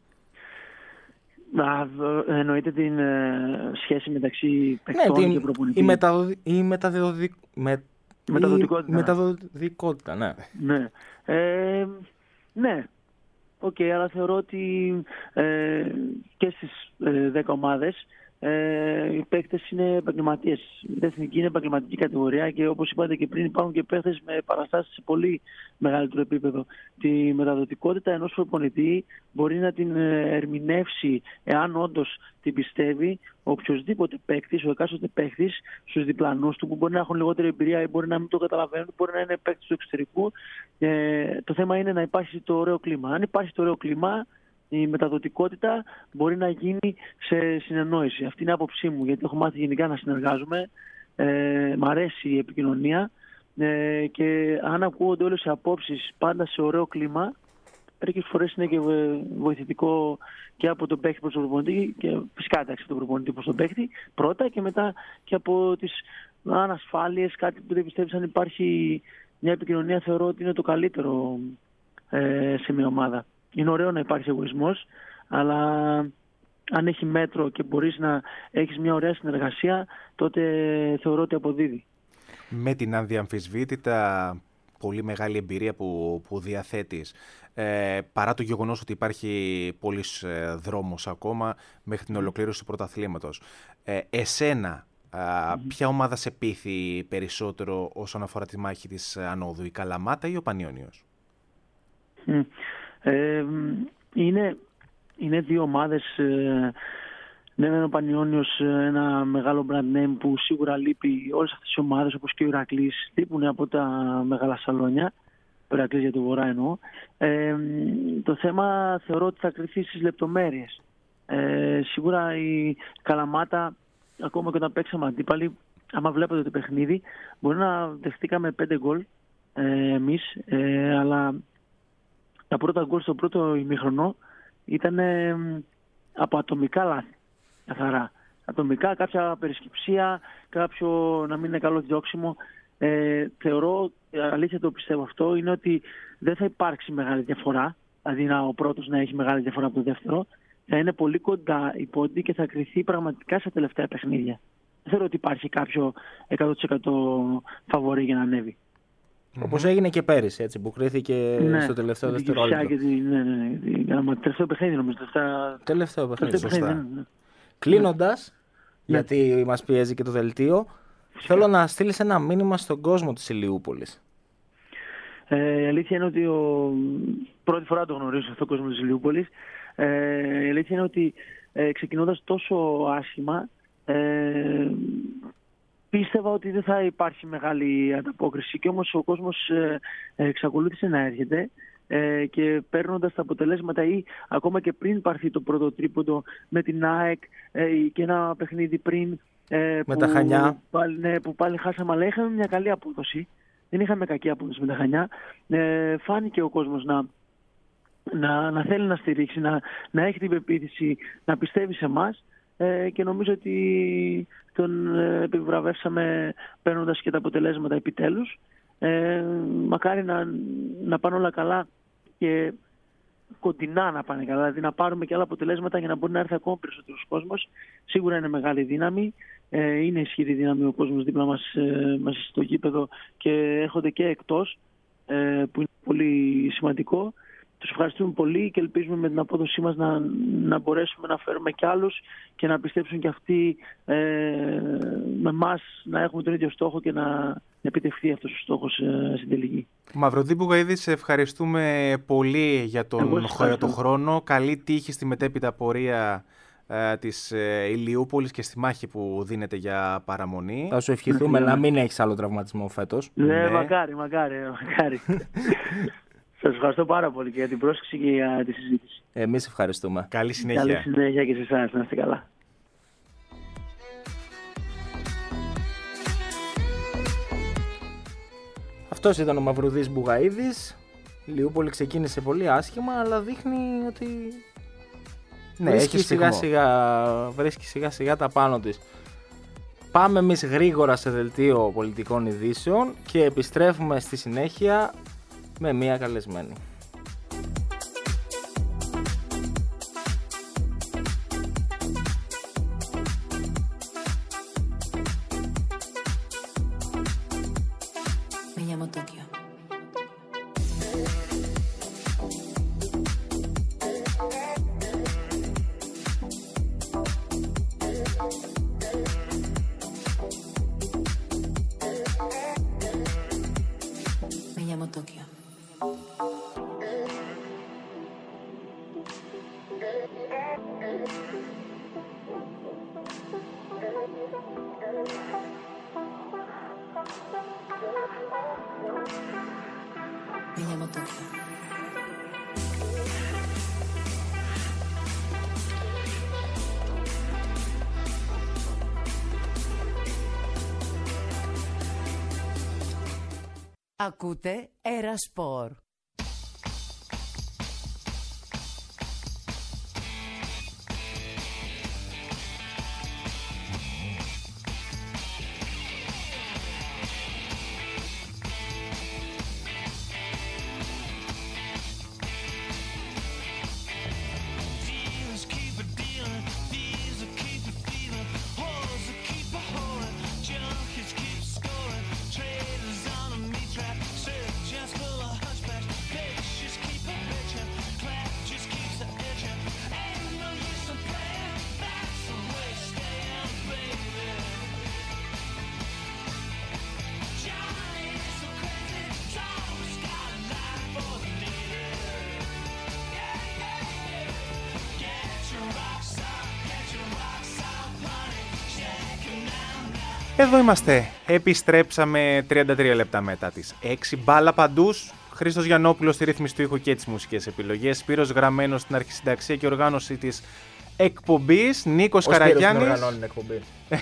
Να, εννοείται την ε, σχέση μεταξύ παικτών, ναι, και προπονητή. Η, μεταδο, η μεταδοδικ, με, μεταδοτικότητα. Η μεταδοτικότητα, ναι. Ναι. Ε, ναι. Οκ, okay, αλλά θεωρώ ότι ε, και στις ε, δέκα ομάδες ε, οι παίκτες είναι επαγγελματίες. Η εθνική είναι επαγγελματική κατηγορία και όπως είπατε και πριν, υπάρχουν και παίκτες με παραστάσεις σε πολύ μεγαλύτερο επίπεδο. Τη μεταδοτικότητα ενός προπονητή μπορεί να την ερμηνεύσει, εάν όντως την πιστεύει, οποιοδήποτε παίκτης, ο εκάστοτε παίκτης στους διπλανούς του, που μπορεί να έχουν λιγότερη εμπειρία ή μπορεί να μην το καταλαβαίνουν, μπορεί να είναι παίκτης του εξωτερικού. Ε, το θέμα είναι να υπάρχει το ωραίο κλίμα. Αν υπάρχει το ωραίο κλίμα, η μεταδοτικότητα μπορεί να γίνει σε συνεννόηση. Αυτή είναι η άποψή μου, γιατί έχω μάθει γενικά να συνεργάζομαι. Ε, μ' αρέσει η επικοινωνία ε, και αν ακούγονται όλες οι απόψεις πάντα σε ωραίο κλίμα, μερικές φορές είναι και βοηθητικό και από τον παίκτη προς τον προπονητή, και φυσικά εντάξει τον προπονητή προς τον παίκτη πρώτα, και μετά και από τις ανασφάλειες, κάτι που δεν πιστεύεις, αν υπάρχει μια επικοινωνία, θεωρώ ότι είναι το καλύτερο ε, σε μια ομάδα. Είναι ωραίο να υπάρχει εγωισμός, αλλά αν έχει μέτρο και μπορείς να έχεις μια ωραία συνεργασία, τότε θεωρώ ότι αποδίδει. Με την αδιαμφισβήτητα πολύ μεγάλη εμπειρία που, που διαθέτεις, ε, παρά το γεγονός ότι υπάρχει πολύς ε, δρόμος ακόμα μέχρι την ολοκλήρωση του πρωταθλήματος, ε, εσένα ε, mm-hmm. ποια ομάδα σε πείθει περισσότερο όσον αφορά τη μάχη της ανόδου, η Καλαμάτα ή ο Πανιόνιος? Mm. Ε, είναι, είναι δύο ομάδες. Ε, ναι, είναι ο Πανιόνιος ένα μεγάλο brand name που σίγουρα λείπει. Όλες αυτές οι ομάδες, όπως και ο Ηρακλής, λείπουν από τα μεγάλα σαλόνια. Ο Ηρακλής για το Βορρά εννοώ. Ε, το θέμα θεωρώ ότι θα κρυφθεί στις λεπτομέρειες. Ε, σίγουρα η Καλαμάτα, ακόμα και όταν παίξαμε αντίπαλοι, άμα βλέπετε το παιχνίδι, μπορεί να δεχτήκαμε πέντε γκολ ε, εμείς, ε, αλλά τα πρώτα γκολ στο πρώτο ημίχρονο ήταν ε, από ατομικά λάθη, καθαρά. Ατομικά, κάποια περισκεψία, κάποιο να μην είναι καλό διώξιμο. Ε, θεωρώ, αλήθεια το πιστεύω αυτό, είναι ότι δεν θα υπάρξει μεγάλη διαφορά, δηλαδή να, ο πρώτος να έχει μεγάλη διαφορά από το δεύτερο. Θα είναι πολύ κοντά η πόντη και θα κριθεί πραγματικά στα τελευταία παιχνίδια. Δεν θεωρώ ότι υπάρχει κάποιο εκατό τοις εκατό φαβορί για να ανέβει. Όπως mm-hmm. έγινε και πέρυσι, έτσι, που κρίθηκε ναι, στο τελευταίο δευτερόλεπτο. Ναι, ναι, ναι. Τελευταίο παιχνίδι νομίζω. Τελευταία... Τελευταίο παιχνίδι, σωστά. Ναι, ναι. Κλείνοντας, ναι. γιατί ναι. μας πιέζει και το δελτίο, φυσικά. Θέλω να στείλεις ένα μήνυμα στον κόσμο της Ηλιούπολης. Ε, η αλήθεια είναι ότι ο... πρώτη φορά το γνωρίζω αυτό, κόσμο της Ηλιούπολης. Ε, η αλήθεια είναι ότι ε, ξεκινώντας τόσο άσχημα, ε, πίστευα ότι δεν θα υπάρχει μεγάλη ανταπόκριση και όμως ο κόσμος ε, εξακολούθησε να έρχεται ε, και παίρνοντας τα αποτελέσματα ή ακόμα και πριν πάρθει το πρώτο τρίποντο με την ΑΕΚ ε, και ένα παιχνίδι πριν ε, με που, τα Χανιά πάλι, ναι, που πάλι χάσαμε, αλλά είχαμε μια καλή απόδοση, δεν είχαμε κακή απόδοση με τα Χανιά. ε, φάνηκε ο κόσμος να, να, να θέλει να στηρίξει, να, να έχει την πεποίθηση, να πιστεύει σε εμάς. Ε, και νομίζω ότι τον ε, επιβραβεύσαμε παίρνοντας και τα αποτελέσματα επιτέλους. Ε, μακάρι να, να πάνε όλα καλά και κοντινά να πάνε καλά, δηλαδή να πάρουμε και άλλα αποτελέσματα για να μπορεί να έρθει ακόμα περισσότερος κόσμος. Σίγουρα είναι μεγάλη δύναμη, ε, είναι ισχυρή δύναμη ο κόσμος δίπλα μας, ε, μας στο γήπεδο και έρχονται και εκτός, ε, που είναι πολύ σημαντικό. Τους ευχαριστούμε πολύ και ελπίζουμε με την απόδοσή μας να, να μπορέσουμε να φέρουμε κι άλλους και να πιστέψουν κι αυτοί ε, με εμάς να έχουμε τον ίδιο στόχο και να επιτευχθεί αυτός ο στόχος ε, στην τελική. Μαυροδί Μπουγαίδη, σε ευχαριστούμε πολύ για τον, για τον χρόνο. Καλή τύχη στη μετέπειτα πορεία ε, της ε, Ηλιούπολης και στη μάχη που δίνεται για παραμονή. Θα σου ευχηθούμε να μην έχεις άλλο τραυματισμό φέτος. Ναι, Ναι. μακάρι, μακάρι, μακάρι. Σας ευχαριστώ πάρα πολύ και για την πρόσκληση και για τη συζήτηση. Εμείς ευχαριστούμε. Καλή συνέχεια. Καλή συνέχεια και σε εσάς, να είστε καλά. Αυτός ήταν ο Μαυρουδής Μπουγαίδης. Η Ηλιούπολη ξεκίνησε πολύ άσχημα, αλλά δείχνει ότι Ναι, βρίσκει, έχει σιγά στοιχμό. σιγά, βρίσκει σιγά σιγά τα πάνω της. Πάμε εμείς γρήγορα σε δελτίο πολιτικών ειδήσεων και επιστρέφουμε στη συνέχεια με μία καλεσμένη. Me llamo Tokio. Me llamo Tokio. Me llamo Tokio. Ακούτε Ερασπορ. Εδώ είμαστε. Επιστρέψαμε τριάντα τρία λεπτά μετά τις έξι. Μπάλα παντούς. Χρήστος Γιαννόπουλος στη ρύθμιση του ήχου και τις μουσικές επιλογές. Σπύρος Γραμμένος στην αρχισυνταξία και οργάνωση της εκπομπής. Νίκος Καραγιάννης. Ο Σπύρος την οργανώνει την εκπομπή.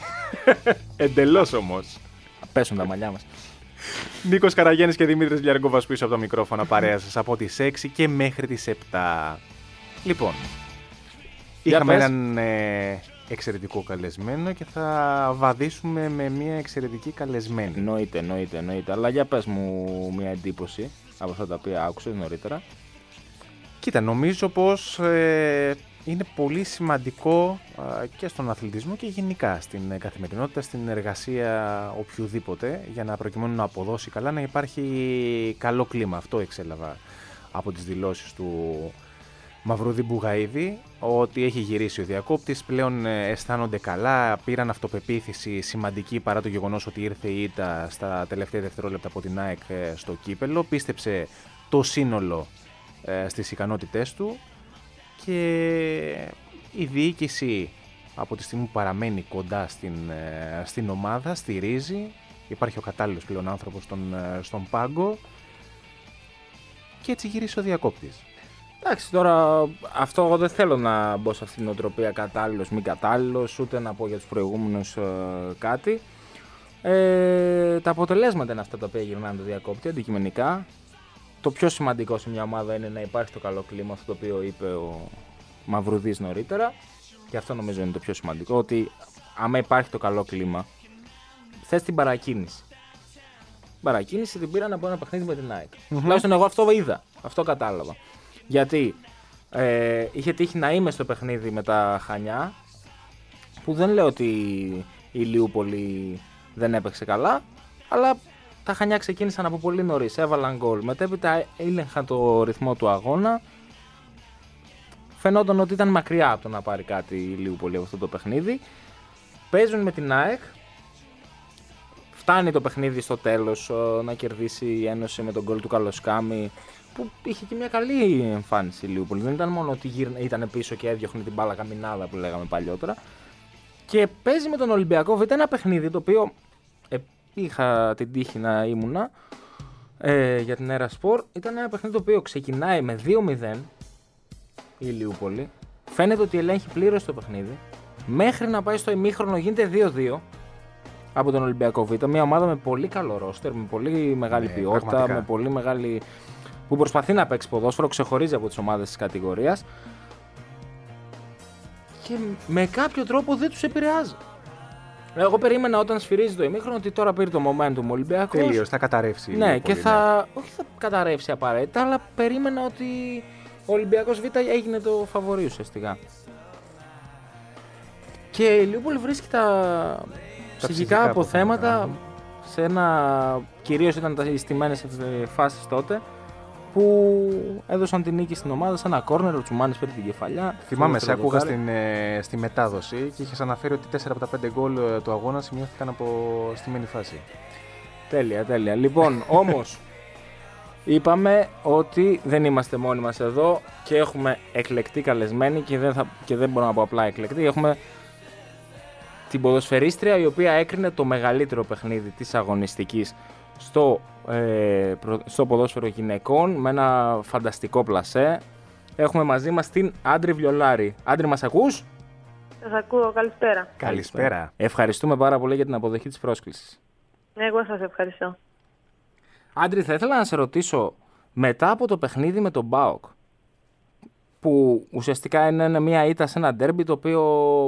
Εντελώς όμως. Πέσουν τα μαλλιά μας. Νίκος Καραγιάννης και Δημήτρης Λιαργκόβας πίσω από το μικρόφωνο παρέα σας από τις έξι και μέχρι τις επτά. Λοιπόν, Για είχαμε πες. έναν ε, εξαιρετικό καλεσμένο και θα βαδίσουμε με μια εξαιρετική καλεσμένη. Εννοείται, εννοείται, εννοείται. Αλλά για πες μου μια εντύπωση από αυτά τα οποία άκουσες νωρίτερα. Κοίτα, νομίζω πως ε, είναι πολύ σημαντικό ε, και στον αθλητισμό και γενικά στην καθημερινότητα, στην εργασία οποιοδήποτε, για να προκειμένου να αποδώσει καλά, να υπάρχει καλό κλίμα. Αυτό εξέλαβα από τις δηλώσεις του Μαυρουδί Μπουγαίδη, ότι έχει γυρίσει ο διακόπτης, πλέον ε, αισθάνονται καλά, πήραν αυτοπεποίθηση σημαντική παρά το γεγονός ότι ήρθε η ήττα στα τελευταία δευτερόλεπτα από την ΑΕΚ ε, στο κύπελο, πίστεψε το σύνολο ε, στις ικανότητές του και η διοίκηση από τη στιγμή που παραμένει κοντά στην, στην ομάδα, στηρίζει. Υπάρχει ο κατάλληλος πλέον άνθρωπος στον, στον πάγκο και έτσι γυρίσει ο διακόπτης. Εντάξει, τώρα αυτό εγώ δεν θέλω να μπω σε αυτήν την οτροπία κατάλληλος, μη κατάλληλος, ούτε να πω για τους προηγούμενους ε, κάτι. Ε, τα αποτελέσματα είναι αυτά τα οποία γυρνάνε το διακόπτη, αντικειμενικά. Το πιο σημαντικό σε μια ομάδα είναι να υπάρχει το καλό κλίμα, αυτό το οποίο είπε ο Μαυρουδής νωρίτερα. Και αυτό νομίζω είναι το πιο σημαντικό, ότι άμα υπάρχει το καλό κλίμα, θες την παρακίνηση. Την παρακίνηση την πήραν από ένα παιχνίδι με την ΑΕΚ. Mm-hmm. Τουλάχιστον εγώ αυτό είδα, αυτό κατάλαβα. Γιατί ε, είχε τύχει να είμαι στο παιχνίδι με τα Χανιά, που δεν λέω ότι η Ηλιούπολη δεν έπαιξε καλά, αλλά τα Χανιά ξεκίνησαν από πολύ νωρίς, έβαλαν γκολ. Μετέπειτα έλεγχαν το ρυθμό του αγώνα. Φαινόταν ότι ήταν μακριά από το να πάρει κάτι η Ηλιούπολη από αυτό το παιχνίδι. Παίζουν με την ΑΕΚ. Φτάνει το παιχνίδι στο τέλος να κερδίσει η Ένωση με τον γκολ του Καλοσκάμη, που είχε και μια καλή εμφάνιση η Ηλιούπολη. Δεν ήταν μόνο ότι ήταν πίσω και έδιωχνε την μπάλα καμινάδα που λέγαμε παλιότερα. Και παίζει με τον Ολυμπιακό Β' ένα παιχνίδι το οποίο ε, είχα την τύχη να ήμουνα ε, για την Έρα Σπορ. Ήταν ένα παιχνίδι το οποίο ξεκινάει με δύο μηδέν η Ηλιούπολη. Φαίνεται ότι ελέγχει πλήρως το παιχνίδι. Μέχρι να πάει στο ημίχρονο γίνεται δύο δύο από τον Ολυμπιακό Β'. Μια ομάδα με πολύ καλό ρόστερ, με πολύ μεγάλη ναι, ποιότητα, πραγματικά. με πολύ μεγάλη... που προσπαθεί να παίξει ποδόσφαιρο, ξεχωρίζει από τις ομάδες της κατηγορίας. Και με κάποιο τρόπο δεν τους επηρεάζει. Εγώ περίμενα όταν σφυρίζει το ημίχρονο ότι τώρα πήρε το momentum ο Ολυμπιακός. Τελείως, θα καταρρεύσει. Ναι, πολύ, και θα. Ναι. Όχι θα καταρρεύσει απαραίτητα, αλλά περίμενα ότι ο Ολυμπιακός Β' έγινε το φαβορί ουσιαστικά. Και η Ηλιούπολη βρίσκει τα, τα ψυχικά αποθέματα σε ένα. Κυρίως ήταν τα στημένες φάσεις τότε, που έδωσαν την νίκη στην ομάδα σε ένα κόρνερ, ο Τσουμάνης πήρε την κεφαλιά. Θυμάμαι, σε ακούγα στην, ε, στη μετάδοση και είχες αναφέρει ότι τέσσερα από τα πέντε γκολ του αγώνα σημειώθηκαν από στημένη φάση. Τέλεια, τέλεια. Λοιπόν, όμως, είπαμε ότι δεν είμαστε μόνοι μας εδώ και έχουμε εκλεκτή καλεσμένη και δεν, θα, και δεν μπορώ να πω απλά εκλεκτή. Έχουμε την ποδοσφαιρίστρια η οποία έκρινε το μεγαλύτερο παιχνίδι της αγωνιστικής στο, ε, στο ποδόσφαιρο γυναικών με ένα φανταστικό πλασέ. Έχουμε μαζί μας την Άντρη Βιολάρη. Άντρη, μας ακούς? Σας ακούω, καλησπέρα. Καλησπέρα. Ευχαριστούμε πάρα πολύ για την αποδοχή της πρόσκλησης. Εγώ σας ευχαριστώ. Άντρη, θα ήθελα να σε ρωτήσω, μετά από το παιχνίδι με τον ΠΑΟΚ, που ουσιαστικά είναι μια ήττα σε ένα ντέρμπι το οποίο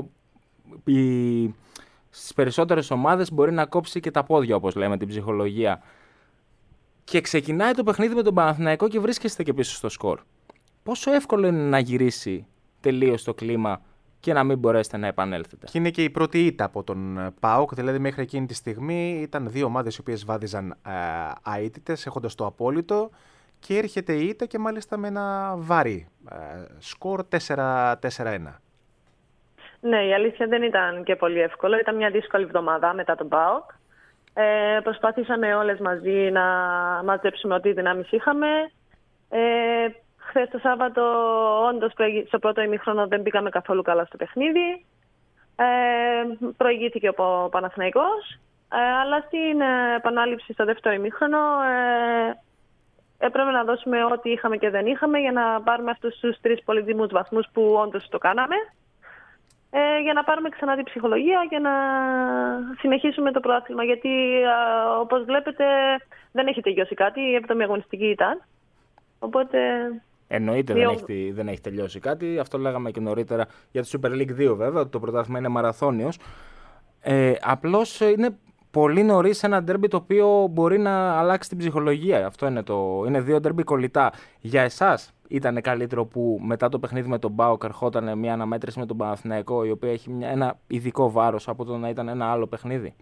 η... στις περισσότερες ομάδες μπορεί να κόψει και τα πόδια, όπως λέμε, την ψυχολογία. Και ξεκινάει το παιχνίδι με τον Παναθηναϊκό και βρίσκεστε και πίσω στο σκορ. Πόσο εύκολο είναι να γυρίσει τελείως το κλίμα και να μην μπορέσετε να επανέλθετε? Και είναι και η πρώτη ήττα από τον ΠΑΟΚ, δηλαδή μέχρι εκείνη τη στιγμή ήταν δύο ομάδες οι οποίες βάδιζαν αίτητες, έχοντας το απόλυτο, και έρχεται η ήττα και μάλιστα με ένα βαρύ σκορ τέσσερα ένα. Ναι, η αλήθεια δεν ήταν και πολύ εύκολο. Ήταν μια δύσκολη εβδομάδα μετά τον ΠΑΟΚ. Ε, προσπαθήσαμε όλες μαζί να μαζέψουμε ό,τι δυνάμεις είχαμε. Ε, χθες το Σάββατο, όντως, στο πρώτο ημίχρονο δεν μπήκαμε καθόλου καλά στο παιχνίδι. Ε, προηγήθηκε ο Παναθηναϊκός. Ε, αλλά στην επανάληψη στο δεύτερο ημίχρονο ε, έπρεπε να δώσουμε ό,τι είχαμε και δεν είχαμε για να πάρουμε αυτούς τους τρεις πολύτιμους βαθμούς που όντως το κάναμε. Ε, για να πάρουμε ξανά την ψυχολογία και να συνεχίσουμε το πρωτάθλημα. Γιατί, α, όπως βλέπετε, δεν έχει τελειώσει κάτι. Η έβδομη αγωνιστική ήταν. Οπότε... Εννοείται δεν έχει, δεν έχει τελειώσει κάτι. Αυτό λέγαμε και νωρίτερα για τη Super League δύο, βέβαια, ότι το πρωτάθλημα είναι μαραθώνιος. Ε, απλώς είναι πολύ νωρίς ένα ντέρμπι το οποίο μπορεί να αλλάξει την ψυχολογία. Αυτό είναι το. Είναι δύο ντέρμπι κολλητά. Για εσάς ήταν καλύτερο που μετά το παιχνίδι με τον ΠΑΟΚ ερχόταν μια αναμέτρηση με τον Παναθηναϊκό, η οποία έχει μια, ένα ειδικό βάρος από το να ήταν ένα άλλο παιχνίδι?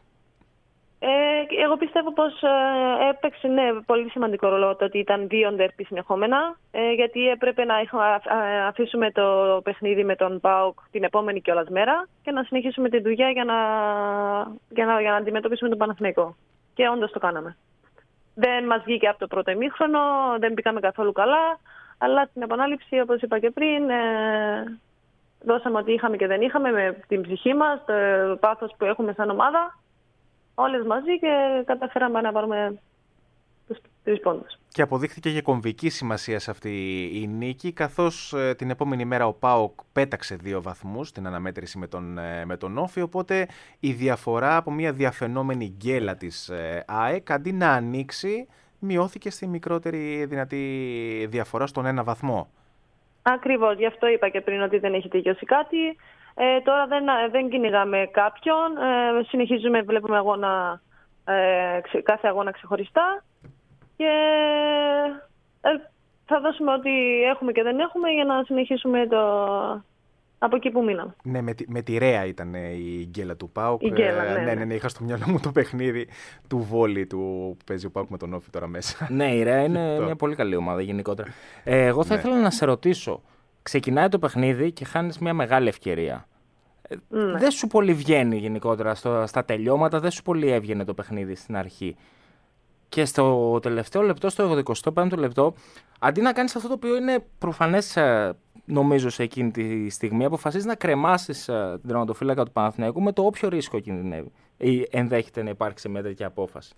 Ε, εγώ πιστεύω πως ε, έπαιξε ναι, πολύ σημαντικό ρόλο το ότι ήταν δύο ντέρμπι συνεχόμενα, ε, γιατί έπρεπε να α, αφήσουμε το παιχνίδι με τον ΠΑΟΚ την επόμενη κιόλας μέρα και να συνεχίσουμε τη δουλειά για να, για να, για να αντιμετωπίσουμε τον Παναθηναϊκό. Και όντως το κάναμε. Δεν μας βγήκε από το πρώτο ημίχρονο, δεν μπήκαμε καθόλου καλά, αλλά στην επανάληψη, όπως είπα και πριν, ε, δώσαμε ό,τι είχαμε και δεν είχαμε με την ψυχή μας, το πάθος που έχουμε σαν ομάδα, όλες μαζί και καταφέραμε να πάρουμε τους τρεις πόντους. Και αποδείχθηκε για κομβική σημασία σε αυτή η νίκη, καθώς ε, την επόμενη μέρα ο ΠΑΟΚ πέταξε δύο βαθμούς στην αναμέτρηση με τον, ε, με τον Όφη, οπότε η διαφορά από μια διαφαινόμενη γκέλα της ε, ΑΕΚ, αντί να ανοίξει, μειώθηκε στη μικρότερη δυνατή διαφορά στον ένα βαθμό. Ακριβώς, γι' αυτό είπα και πριν ότι δεν έχει τελειώσει κάτι. Ε, τώρα δεν, δεν κυνηγάμε κάποιον, ε, συνεχίζουμε, βλέπουμε αγώνα, ε, ξε, κάθε αγώνα ξεχωριστά και ε, θα δώσουμε ό,τι έχουμε και δεν έχουμε για να συνεχίσουμε το, από εκεί που μείναμε. Ναι, με τη, με τη Ρέα ήταν η γκέλα του ΠΑΟΚ. Η γκέλα, ναι, ναι, ναι, ναι, είχα στο μυαλό μου το παιχνίδι του βόλι του που παίζει ο ΠΑΟΚ με τον Όφη τώρα μέσα. Ναι, η Ρέα είναι μια πολύ καλή ομάδα γενικότερα. Ε, εγώ θα ναι. ήθελα να σε ρωτήσω, ξεκινάει το παιχνίδι και χάνεις μια μεγάλη ευκαιρία. Ναι. Δεν σου πολύ βγαίνει γενικότερα στο, στα τελειώματα, δεν σου πολύ έβγαινε το παιχνίδι στην αρχή. Και στο τελευταίο λεπτό, στο εικοστό πέμπτο λεπτό, αντί να κάνεις αυτό το οποίο είναι προφανές νομίζω σε εκείνη τη στιγμή, αποφασίζεις να κρεμάσεις την τερματοφύλακα του Παναθηναϊκού με το όποιο ρίσκο κινδυνεύει ή ενδέχεται να υπάρξει μια τέτοια απόφαση.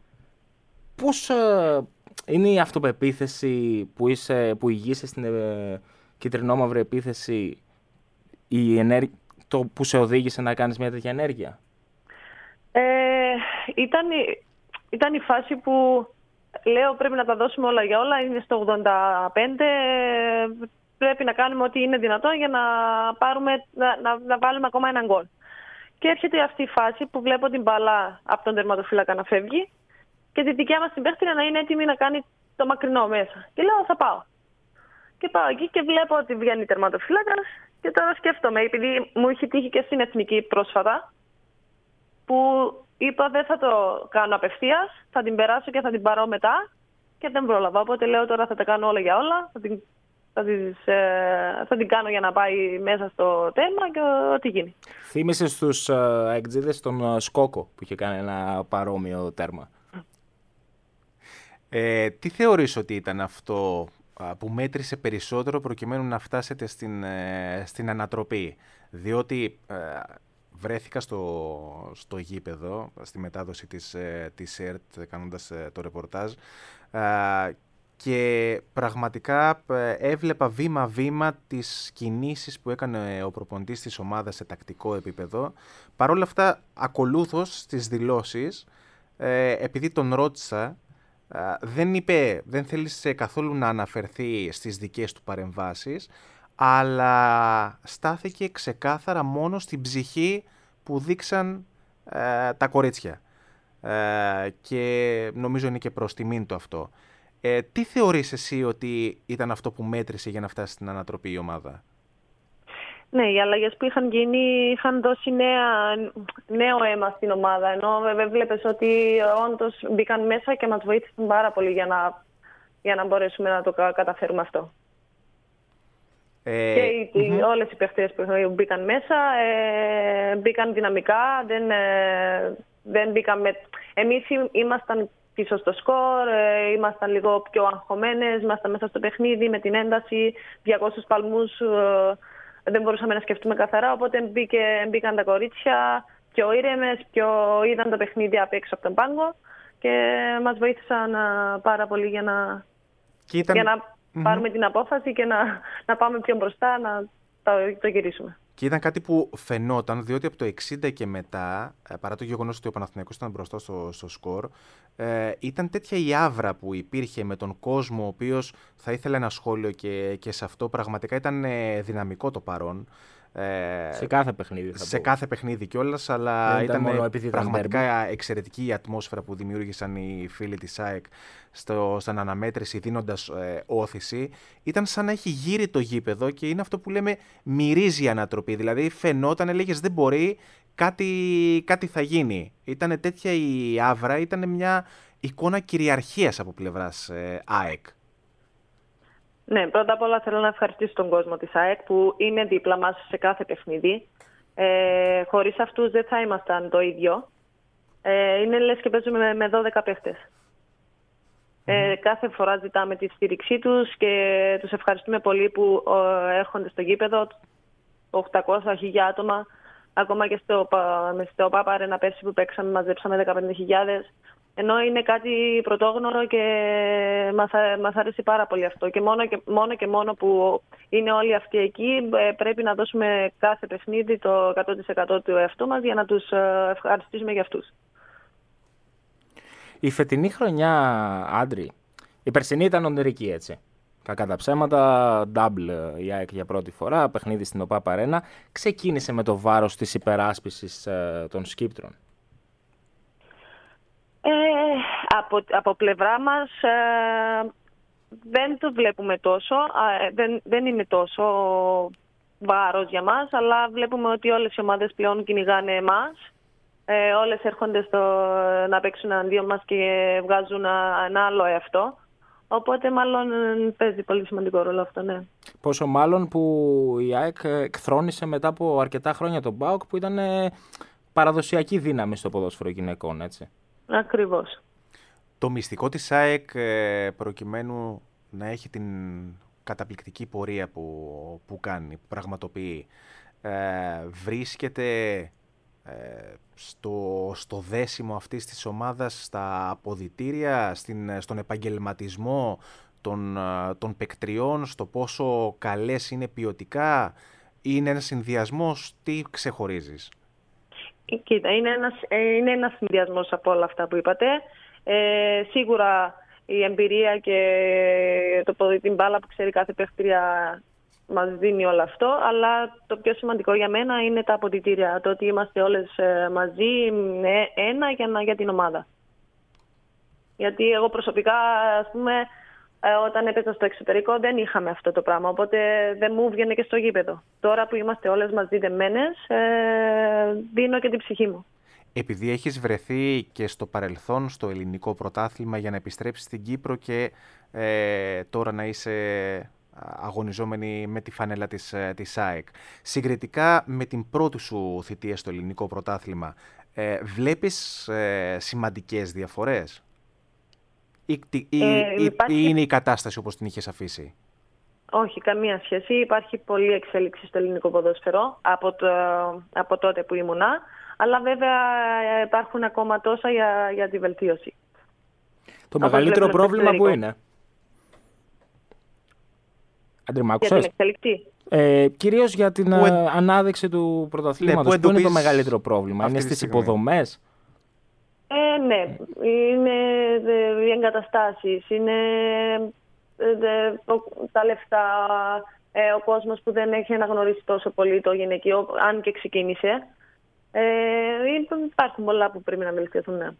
Πώς ε, είναι η αυτοπεποίθηση που, είσαι, που ηγείσαι στην ε, κυτρινόμαυρη επίθεση, η ενέργεια, το που σε οδήγησε να κάνεις μια τέτοια ενέργεια? Ε, ήταν, ήταν η φάση που λέω πρέπει να τα δώσουμε όλα για όλα, είναι στο ογδόντα πέντε, πρέπει να κάνουμε ό,τι είναι δυνατόν για να, πάρουμε, να, να, να βάλουμε ακόμα έναν γκολ. Και έρχεται αυτή η φάση που βλέπω την μπάλα από τον τερματοφύλακα να φεύγει και τη δικιά μας την παίχτρια να είναι έτοιμη να κάνει το μακρινό μέσα. Και λέω θα πάω. Και πάω εκεί και βλέπω ότι βγαίνει τερματοφύλακας και τώρα σκέφτομαι, επειδή μου είχε τύχει και στην Εθνική πρόσφατα, που είπα δεν θα το κάνω απευθείας, θα την περάσω και θα την πάρω μετά και δεν πρόλαβα. Οπότε λέω τώρα θα τα κάνω όλα για όλα, θα την, θα τις, ε, θα την κάνω για να πάει μέσα στο τέρμα και ό,τι γίνει. Θύμισε στους ε, εκτζίδες τον ε, Σκόκο που είχε κάνει ένα παρόμοιο τέρμα. Ε, τι θεωρείς ότι ήταν αυτό που μέτρησε περισσότερο προκειμένου να φτάσετε στην, ε, στην ανατροπή? Διότι ε, βρέθηκα στο, στο γήπεδο, στη μετάδοση της, ε, της ΕΡΤ, κάνοντας ε, το ρεπορτάζ, ε, και πραγματικά ε, έβλεπα βήμα-βήμα τις κινήσεις που έκανε ο προπονητής της ομάδας σε τακτικό επίπεδο. Παρ' όλα αυτά, ακολούθως στις δηλώσεις, ε, επειδή τον ρώτησα, Uh, δεν είπε, δεν θέλησε καθόλου να αναφερθεί στις δικές του παρεμβάσεις, αλλά στάθηκε ξεκάθαρα μόνο στην ψυχή που δείξαν uh, τα κορίτσια. Uh, και νομίζω είναι και προς τιμήν το αυτό. Uh, τι θεωρείς εσύ ότι ήταν αυτό που μέτρησε για να φτάσει στην ανατροπή η ομάδα? Ναι, οι αλλαγές που είχαν γίνει είχαν δώσει νέα, νέο αίμα στην ομάδα, ενώ βέβαια βλέπεις ότι όντως μπήκαν μέσα και μας βοήθησαν πάρα πολύ για να, για να μπορέσουμε να το καταφέρουμε αυτό. Ε, και οι, mm-hmm. όλες οι παιχτές που μπήκαν μέσα ε, μπήκαν δυναμικά, δεν, ε, δεν μπήκαν με... Εμείς ήμασταν πίσω στο σκορ, ε, ήμασταν λίγο πιο αγχωμένες, ήμασταν μέσα στο παιχνίδι με την ένταση, διακόσιους παλμούς, ε, δεν μπορούσαμε να σκεφτούμε καθαρά, οπότε μπήκε, μπήκαν τα κορίτσια πιο ήρεμες, πιο είδαν το παιχνίδι απ' έξω από τον πάγκο και μας βοήθησαν πάρα πολύ για να, ήταν... για να mm-hmm. πάρουμε την απόφαση και να, να πάμε πιο μπροστά, να το, το γυρίσουμε. Και ήταν κάτι που φαινόταν, διότι από το εξήντα και μετά, παρά το γεγονός ότι ο Παναθηναϊκός ήταν μπροστά στο, στο σκορ, ε, ήταν τέτοια η άβρα που υπήρχε με τον κόσμο, ο οποίος θα ήθελε ένα σχόλιο και, και σε αυτό πραγματικά ήταν ε, δυναμικό το παρόν. Ε, σε κάθε παιχνίδι. Σε πω. κάθε παιχνίδι κιόλας, αλλά ήταν, ήταν πραγματικά ήταν εξαιρετική η ατμόσφαιρα που δημιούργησαν οι φίλοι της ΑΕΚ στο, στην αναμέτρηση, δίνοντας ε, όθηση. Ήταν σαν να έχει γύρει το γήπεδο και είναι αυτό που λέμε μυρίζει η ανατροπή. Δηλαδή φαινόταν, έλεγες δεν μπορεί, κάτι, κάτι θα γίνει. Ήταν τέτοια η άβρα, ήταν μια εικόνα κυριαρχίας από πλευράς ε, ΑΕΚ. Ναι, πρώτα απ' όλα θέλω να ευχαριστήσω τον κόσμο της ΑΕΚ που είναι δίπλα μας σε κάθε παιχνίδι. Ε, χωρίς αυτούς δεν θα ήμασταν το ίδιο. Ε, είναι λες και παίζουμε με, με δώδεκα παίχτες. Ε, κάθε φορά ζητάμε τη στήριξή τους και τους ευχαριστούμε πολύ που ε, έρχονται στο γήπεδο. οκτακόσια χιλιάδες άτομα. Ακόμα και στο, στο Πάπα Αρένα πέρσι που παίξαμε μαζέψαμε δεκαπέντε χιλιάδες. Ενώ είναι κάτι πρωτόγνωρο και μας, μας αρέσει πάρα πολύ αυτό. Και μόνο, και μόνο και μόνο που είναι όλοι αυτοί εκεί πρέπει να δώσουμε κάθε παιχνίδι το εκατό τοις εκατό του εαυτού μας για να τους ευχαριστήσουμε για αυτούς. Η φετινή χρονιά, Άντρη, η περσινή ήταν ονειρική, έτσι. Κακά τα ψέματα, double η ΑΕΚ για πρώτη φορά, παιχνίδι στην ΟΠΑΠ Αρένα. Ξεκίνησε με το βάρος της υπεράσπισης ε, των σκύπτρων. Ε, από, από πλευρά μας ε, δεν το βλέπουμε τόσο, ε, δεν, δεν είναι τόσο βάρος για μας, αλλά βλέπουμε ότι όλες οι ομάδες πλέον κυνηγάνε εμάς. Ε, όλες έρχονται στο, να παίξουν αντίον μας και βγάζουν ένα άλλο εαυτό. Οπότε μάλλον παίζει πολύ σημαντικό ρόλο αυτό, ναι. Πόσο μάλλον που η ΑΕΚ εκθρόνησε μετά από αρκετά χρόνια τον ΠΑΟΚ που ήταν παραδοσιακή δύναμη στο ποδόσφαιρο γυναικών, έτσι. Ακριβώς. Το μυστικό της ΑΕΚ προκειμένου να έχει την καταπληκτική πορεία που, που κάνει, που πραγματοποιεί, ε, βρίσκεται ε, στο, στο δέσιμο αυτής της ομάδας, στα αποδυτήρια, στην, στον επαγγελματισμό των, των παικτριών, στο πόσο καλές είναι ποιοτικά, είναι ένας συνδυασμός, τι ξεχωρίζεις? Κοίτα, είναι ένας, είναι ένας συνδυασμός από όλα αυτά που είπατε. Ε, σίγουρα η εμπειρία και το, την μπάλα που ξέρει κάθε παίχτρια μας δίνει όλο αυτό, αλλά το πιο σημαντικό για μένα είναι τα αποδυτήρια, το ότι είμαστε όλες μαζί, ένα για, για την ομάδα. Γιατί εγώ προσωπικά, ας πούμε, όταν έπαιζα στο εξωτερικό δεν είχαμε αυτό το πράγμα, οπότε δεν μου βγαίνει και στο γήπεδο. Τώρα που είμαστε όλες μαζί δεμένες, ε, δίνω και την ψυχή μου. Επειδή έχεις βρεθεί και στο παρελθόν στο ελληνικό πρωτάθλημα για να επιστρέψεις στην Κύπρο και ε, τώρα να είσαι αγωνιζόμενη με τη φανέλα της, της ΑΕΚ, συγκριτικά με την πρώτη σου θητεία στο ελληνικό πρωτάθλημα, ε, βλέπεις ε, σημαντικές διαφορές? Ή, ή, ε, ή, υπάρχει... ή είναι η κατάσταση όπως την είχες αφήσει? Όχι, καμία σχέση. Υπάρχει πολλή εξέλιξη στο ελληνικό ποδόσφαιρο από, το, από τότε που ήμουνα, αλλά βέβαια υπάρχουν ακόμα τόσα για, για τη βελτίωση. Το όπως μεγαλύτερο πρόβλημα που είναι? Άντρη, μ' άκουσες? Για την εξέλιξη. Ε, κυρίως για την που... ανάδειξη του πρωταθλήματος. Ναι, που, που είναι το μεγαλύτερο πρόβλημα? Είναι στις υποδομές? Ε, ναι, είναι οι εγκαταστάσεις, είναι δε, τα λεφτά, ε, ο κόσμος που δεν έχει αναγνωρίσει τόσο πολύ το γυναικείο, αν και ξεκίνησε. Ε, υπάρχουν πολλά που πρέπει να βελτιωθούν. Ναι.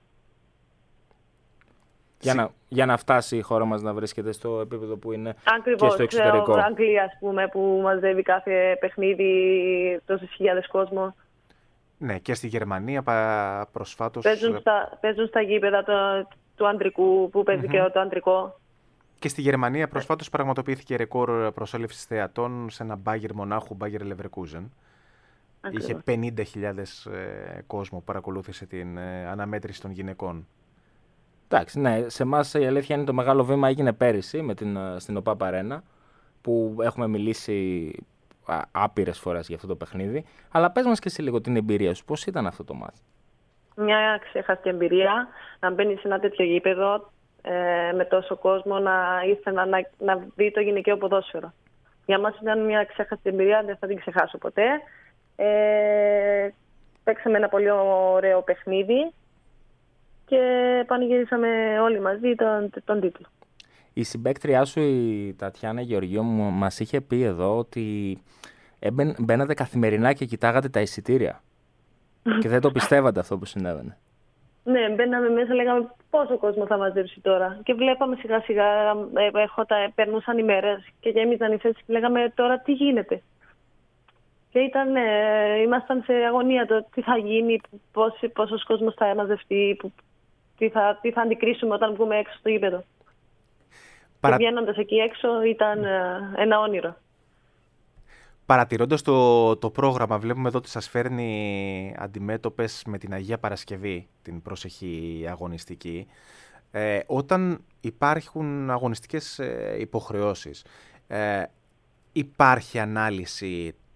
Για να, για να φτάσει η χώρα μας να βρίσκεται στο επίπεδο που είναι. Ακριβώς, και στο εξωτερικό. Ακριβώς, Αγγλία, ας πούμε, που μαζεύει κάθε παιχνίδι τόσες χιλιάδες κόσμο. Ναι, και στη Γερμανία προσφάτως... Παίζουν στα, παίζουν στα γήπεδα το, του αντρικού, που παίζει mm-hmm. και το αντρικό. Και στη Γερμανία προσφάτως πραγματοποιήθηκε ρεκόρ προσέλευσης θεατών σε ένα Bayern Μονάχου, Bayer Leverkusen. Ακριβώς. Είχε πενήντα χιλιάδες ε, κόσμο που παρακολούθησε την ε, αναμέτρηση των γυναικών. Εντάξει, ναι, σε εμάς η αλήθεια είναι το μεγάλο βήμα έγινε πέρυσι με την, στην ΟΠΑΠ Αρένα, που έχουμε μιλήσει άπειρες φορές για αυτό το παιχνίδι. Αλλά πες μας και εσύ λίγο την εμπειρία σου. Πώς ήταν αυτό το μάτι? Μια ξέχαστη εμπειρία, να μπαίνει σε ένα τέτοιο γήπεδο ε, με τόσο κόσμο, να ήθελα να, να δει το γυναικείο ποδόσφαιρο. Για μας ήταν μια ξέχαστη εμπειρία, δεν θα την ξεχάσω ποτέ. Ε, παίξαμε ένα πολύ ωραίο παιχνίδι και πανηγυρίσαμε όλοι μαζί τον, τον τίτλο. Η συμπαίκτριά σου, η Τατιάνα Γεωργίου, μας είχε πει εδώ ότι μπαίνατε καθημερινά και κοιτάγατε τα εισιτήρια και δεν το πιστεύατε αυτό που συνέβαινε. Ναι, μπαίναμε μέσα, λέγαμε πόσο κόσμο θα μαζέψει τώρα. Και βλέπαμε σιγά σιγά, ε, περνούσαν οι μέρες και γέμιζαν οι θέσεις και λέγαμε τώρα τι γίνεται. Και ήταν, ε, ήμασταν σε αγωνία το τι θα γίνει, πόσο, πόσος κόσμος θα μαζευτεί, που, τι, θα, τι θα αντικρίσουμε όταν βγούμε έξω στο γήπεδο. Παρα... Και βγαίνοντας εκεί έξω ήταν ε, ένα όνειρο. Παρατηρώντας το, το πρόγραμμα, βλέπουμε εδώ ότι σας φέρνει αντιμέτωπες με την Αγία Παρασκευή, την προσεχή αγωνιστική. Ε, όταν υπάρχουν αγωνιστικές ε, υποχρεώσεις, ε, υπάρχει ανάλυση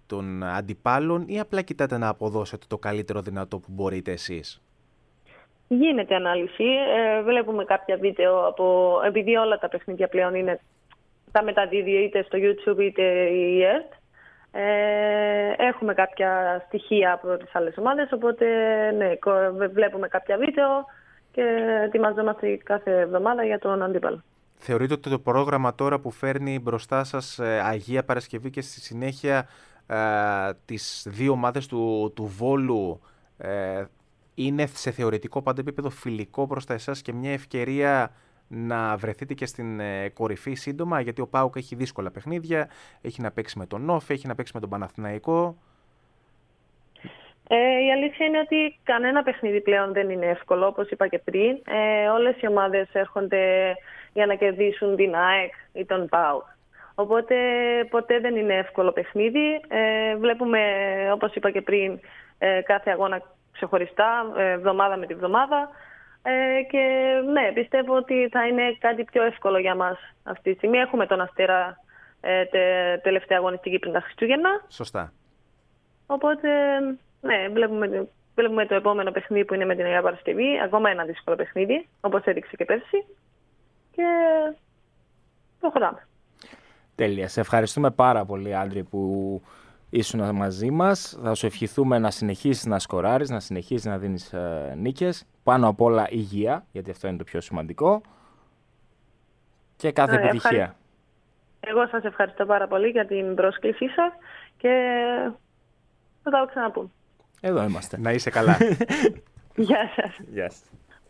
των αντιπάλων ή απλά κοιτάτε να αποδώσετε το καλύτερο δυνατό που μπορείτε εσείς? Γίνεται ανάλυση. Ε, βλέπουμε κάποια βίντεο από... Επειδή όλα τα παιχνίδια πλέον είναι... τα μεταδίδει είτε στο YouTube είτε η ΕΡΤ. Ε, έχουμε κάποια στοιχεία από τις άλλες ομάδες, οπότε ναι, βλέπουμε κάποια βίντεο και ετοιμαζόμαστε κάθε εβδομάδα για τον αντίπαλο. Θεωρείτε ότι το πρόγραμμα τώρα που φέρνει μπροστά σας ε, Αγία Παρασκευή και στη συνέχεια ε, τις δύο ομάδες του, του Βόλου ε, είναι σε θεωρητικό πάντα επίπεδο φιλικό προς τα εσάς και μια ευκαιρία να βρεθείτε και στην ε, κορυφή σύντομα, γιατί ο ΠΑΟΚ έχει δύσκολα παιχνίδια, έχει να παίξει με τον Όφη, έχει να παίξει με τον Παναθηναϊκό. Ε, η αλήθεια είναι ότι κανένα παιχνίδι πλέον δεν είναι εύκολο, όπως είπα και πριν. Ε, όλες οι ομάδες έρχονται για να κερδίσουν την ΑΕΚ ή τον ΠΑΟΚ. Οπότε ποτέ δεν είναι εύκολο παιχνίδι. Ε, βλέπουμε, όπως είπα και πριν, ε, κάθε αγώνα ξεχωριστά, εβδομάδα με τη βδομάδα. Ε, και ναι, πιστεύω ότι θα είναι κάτι πιο εύκολο για μας αυτή τη στιγμή. Έχουμε τον Αστέρα ε, τε, τελευταία αγωνιστική πριν τα Χριστούγεννα. Σωστά. Οπότε, ναι, βλέπουμε, βλέπουμε το επόμενο παιχνίδι που είναι με την Αγία Παρασκευή. Ακόμα ένα δύσκολο παιχνίδι, όπως έδειξε και πέρσι. Και προχωράμε. Τέλεια. Σε ευχαριστούμε πάρα πολύ, Άντρη, που ήσουν μαζί μας. Θα σου ευχηθούμε να συνεχίσεις να σκοράρεις, να συνεχίσεις να δίνεις ε, νίκες. Πάνω απ' όλα υγεία, γιατί αυτό είναι το πιο σημαντικό. Και κάθε ναι, επιτυχία. Ευχαρι... Εγώ σας ευχαριστώ πάρα πολύ για την πρόσκλησή σας και θα τα ξαναπούμε. Εδώ είμαστε. Να είσαι καλά. Γεια σας. Γεια σας.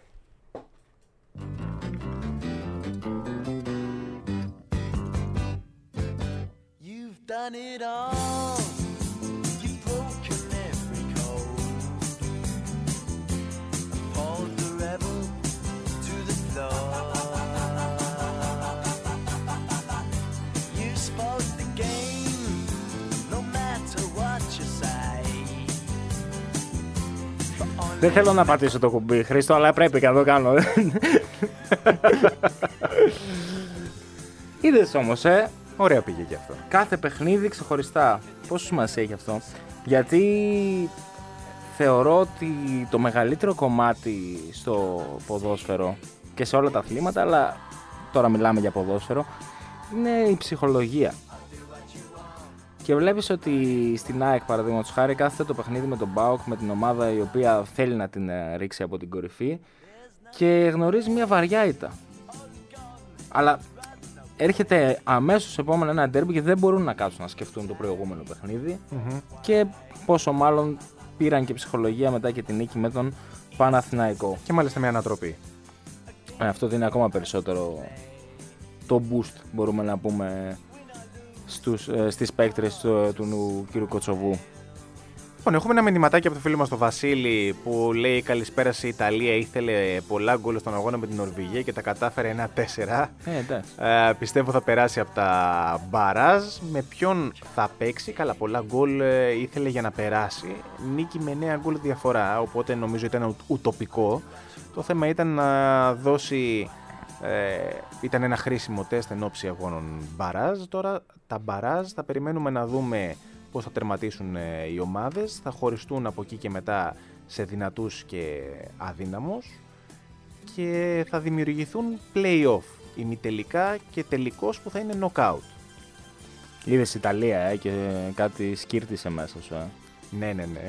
Done it all. You've broken every code. Pulled the rebel to the floor. You spoke the game, no matter what you say. Δεν θέλω να πατήσω το κουμπί, Χρήστο, αλλά πρέπει και να το κάνω. Είδες όμως, ε. Ωραία πήγε και αυτό. Κάθε παιχνίδι ξεχωριστά. Πόσο σημασία έχει αυτό? Γιατί θεωρώ ότι το μεγαλύτερο κομμάτι στο ποδόσφαιρο και σε όλα τα αθλήματα, αλλά τώρα μιλάμε για ποδόσφαιρο, είναι η ψυχολογία. Και βλέπεις ότι στην ΑΕΚ, παραδείγματος χάρη, κάθεται το παιχνίδι με τον ΠΑΟΚ, με την ομάδα η οποία θέλει να την ρίξει από την κορυφή και γνωρίζει μια βαριά ήττα. Αλλά έρχεται αμέσως επόμενο ένα ντέρμπι και δεν μπορούν να κάτσουν να σκεφτούν το προηγούμενο παιχνίδι. Mm-hmm. Και πόσο μάλλον πήραν και ψυχολογία μετά και την νίκη με τον Παναθηναϊκό. Και μάλιστα μια ανατροπή. Ε, αυτό δίνει ακόμα περισσότερο το boost, μπορούμε να πούμε, στους, ε, στις παίκτρες του, του, του κ. Κοτσοβού. Λοιπόν, έχουμε ένα μηνυματάκι από το φίλο μας τον Βασίλη που λέει: καλησπέρα σε Ιταλία. Ήθελε πολλά γκολ στον αγώνα με την Νορβηγία και τα κατάφερε ένα τέσσερα. Ε, εντάξει. Ε, πιστεύω θα περάσει από τα μπαράζ. Με ποιον θα παίξει? Καλά, πολλά γκολ ε, ήθελε για να περάσει. Νίκη με εννέα γκολ διαφορά. Οπότε νομίζω ήταν ουτοπικό. Το θέμα ήταν να δώσει. Ε, ήταν ένα χρήσιμο τεστ εν ώψη αγώνων μπαράζ. Τώρα τα μπαράζ θα περιμένουμε να δούμε πώς θα τερματίσουν οι ομάδες, θα χωριστούν από εκεί και μετά σε δυνατούς και αδύναμους και θα δημιουργηθούν play-off, ημιτελικά και τελικός που θα είναι knockout. Είδες Ιταλία ε, και κάτι σκύρτησε μέσα σου. Ε. Ναι, ναι, ναι.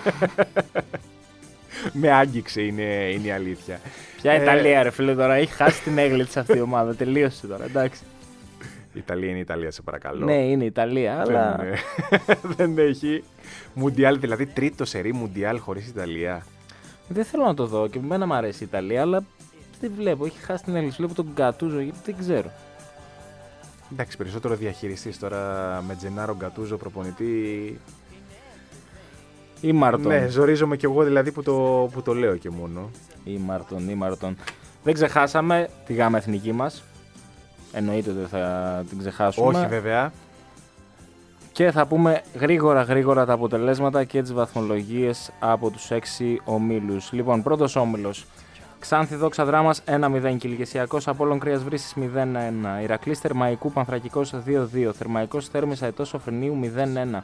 Με άγγιξε είναι, είναι η αλήθεια. Ποια ε... Ιταλία ρε φίλε τώρα, έχει χάσει την έγκλη της αυτή η ομάδα, τελείωσε τώρα, εντάξει. Η Ιταλία είναι η Ιταλία, σε παρακαλώ. Ναι, είναι η Ιταλία, αλλά δεν, δεν έχει Μουντιάλ, δηλαδή τρίτο σερί Μουντιάλ χωρίς Ιταλία. Δεν θέλω να το δω και εμένα μου αρέσει η Ιταλία, αλλά δεν βλέπω, έχει χάσει την έγκλη. Βλέπω τον Γκατούζο, δεν ξέρω. Εντάξει, περισσότερο διαχειριστής τώρα με Τζενάρο Γκατούζο προπονητή. Ή Μάρτον. Ναι, ζορίζομαι κι εγώ δηλαδή που το, που το λέω και μόνο. Ή Μάρτον, ή Μάρτον. Δεν ξεχάσαμε τη γάμα εθνική μας. Εννοείται ότι θα την ξεχάσουμε. Όχι βέβαια. Και θα πούμε γρήγορα γρήγορα τα αποτελέσματα και τις βαθμολογίες από τους έξι ομίλους. Λοιπόν, πρώτος όμιλος. Ξάνθη Δόξα Δράμας ένα μηδέν, Κιλικεσιακός Απόλλων Κρίας Βρύσσης μηδέν ένα, Ηρακλής Θερμαϊκού Πανθρακικός δύο δύο, Θερμαϊκός Θέρμης Αετός Σοφρενίου μηδέν ένα,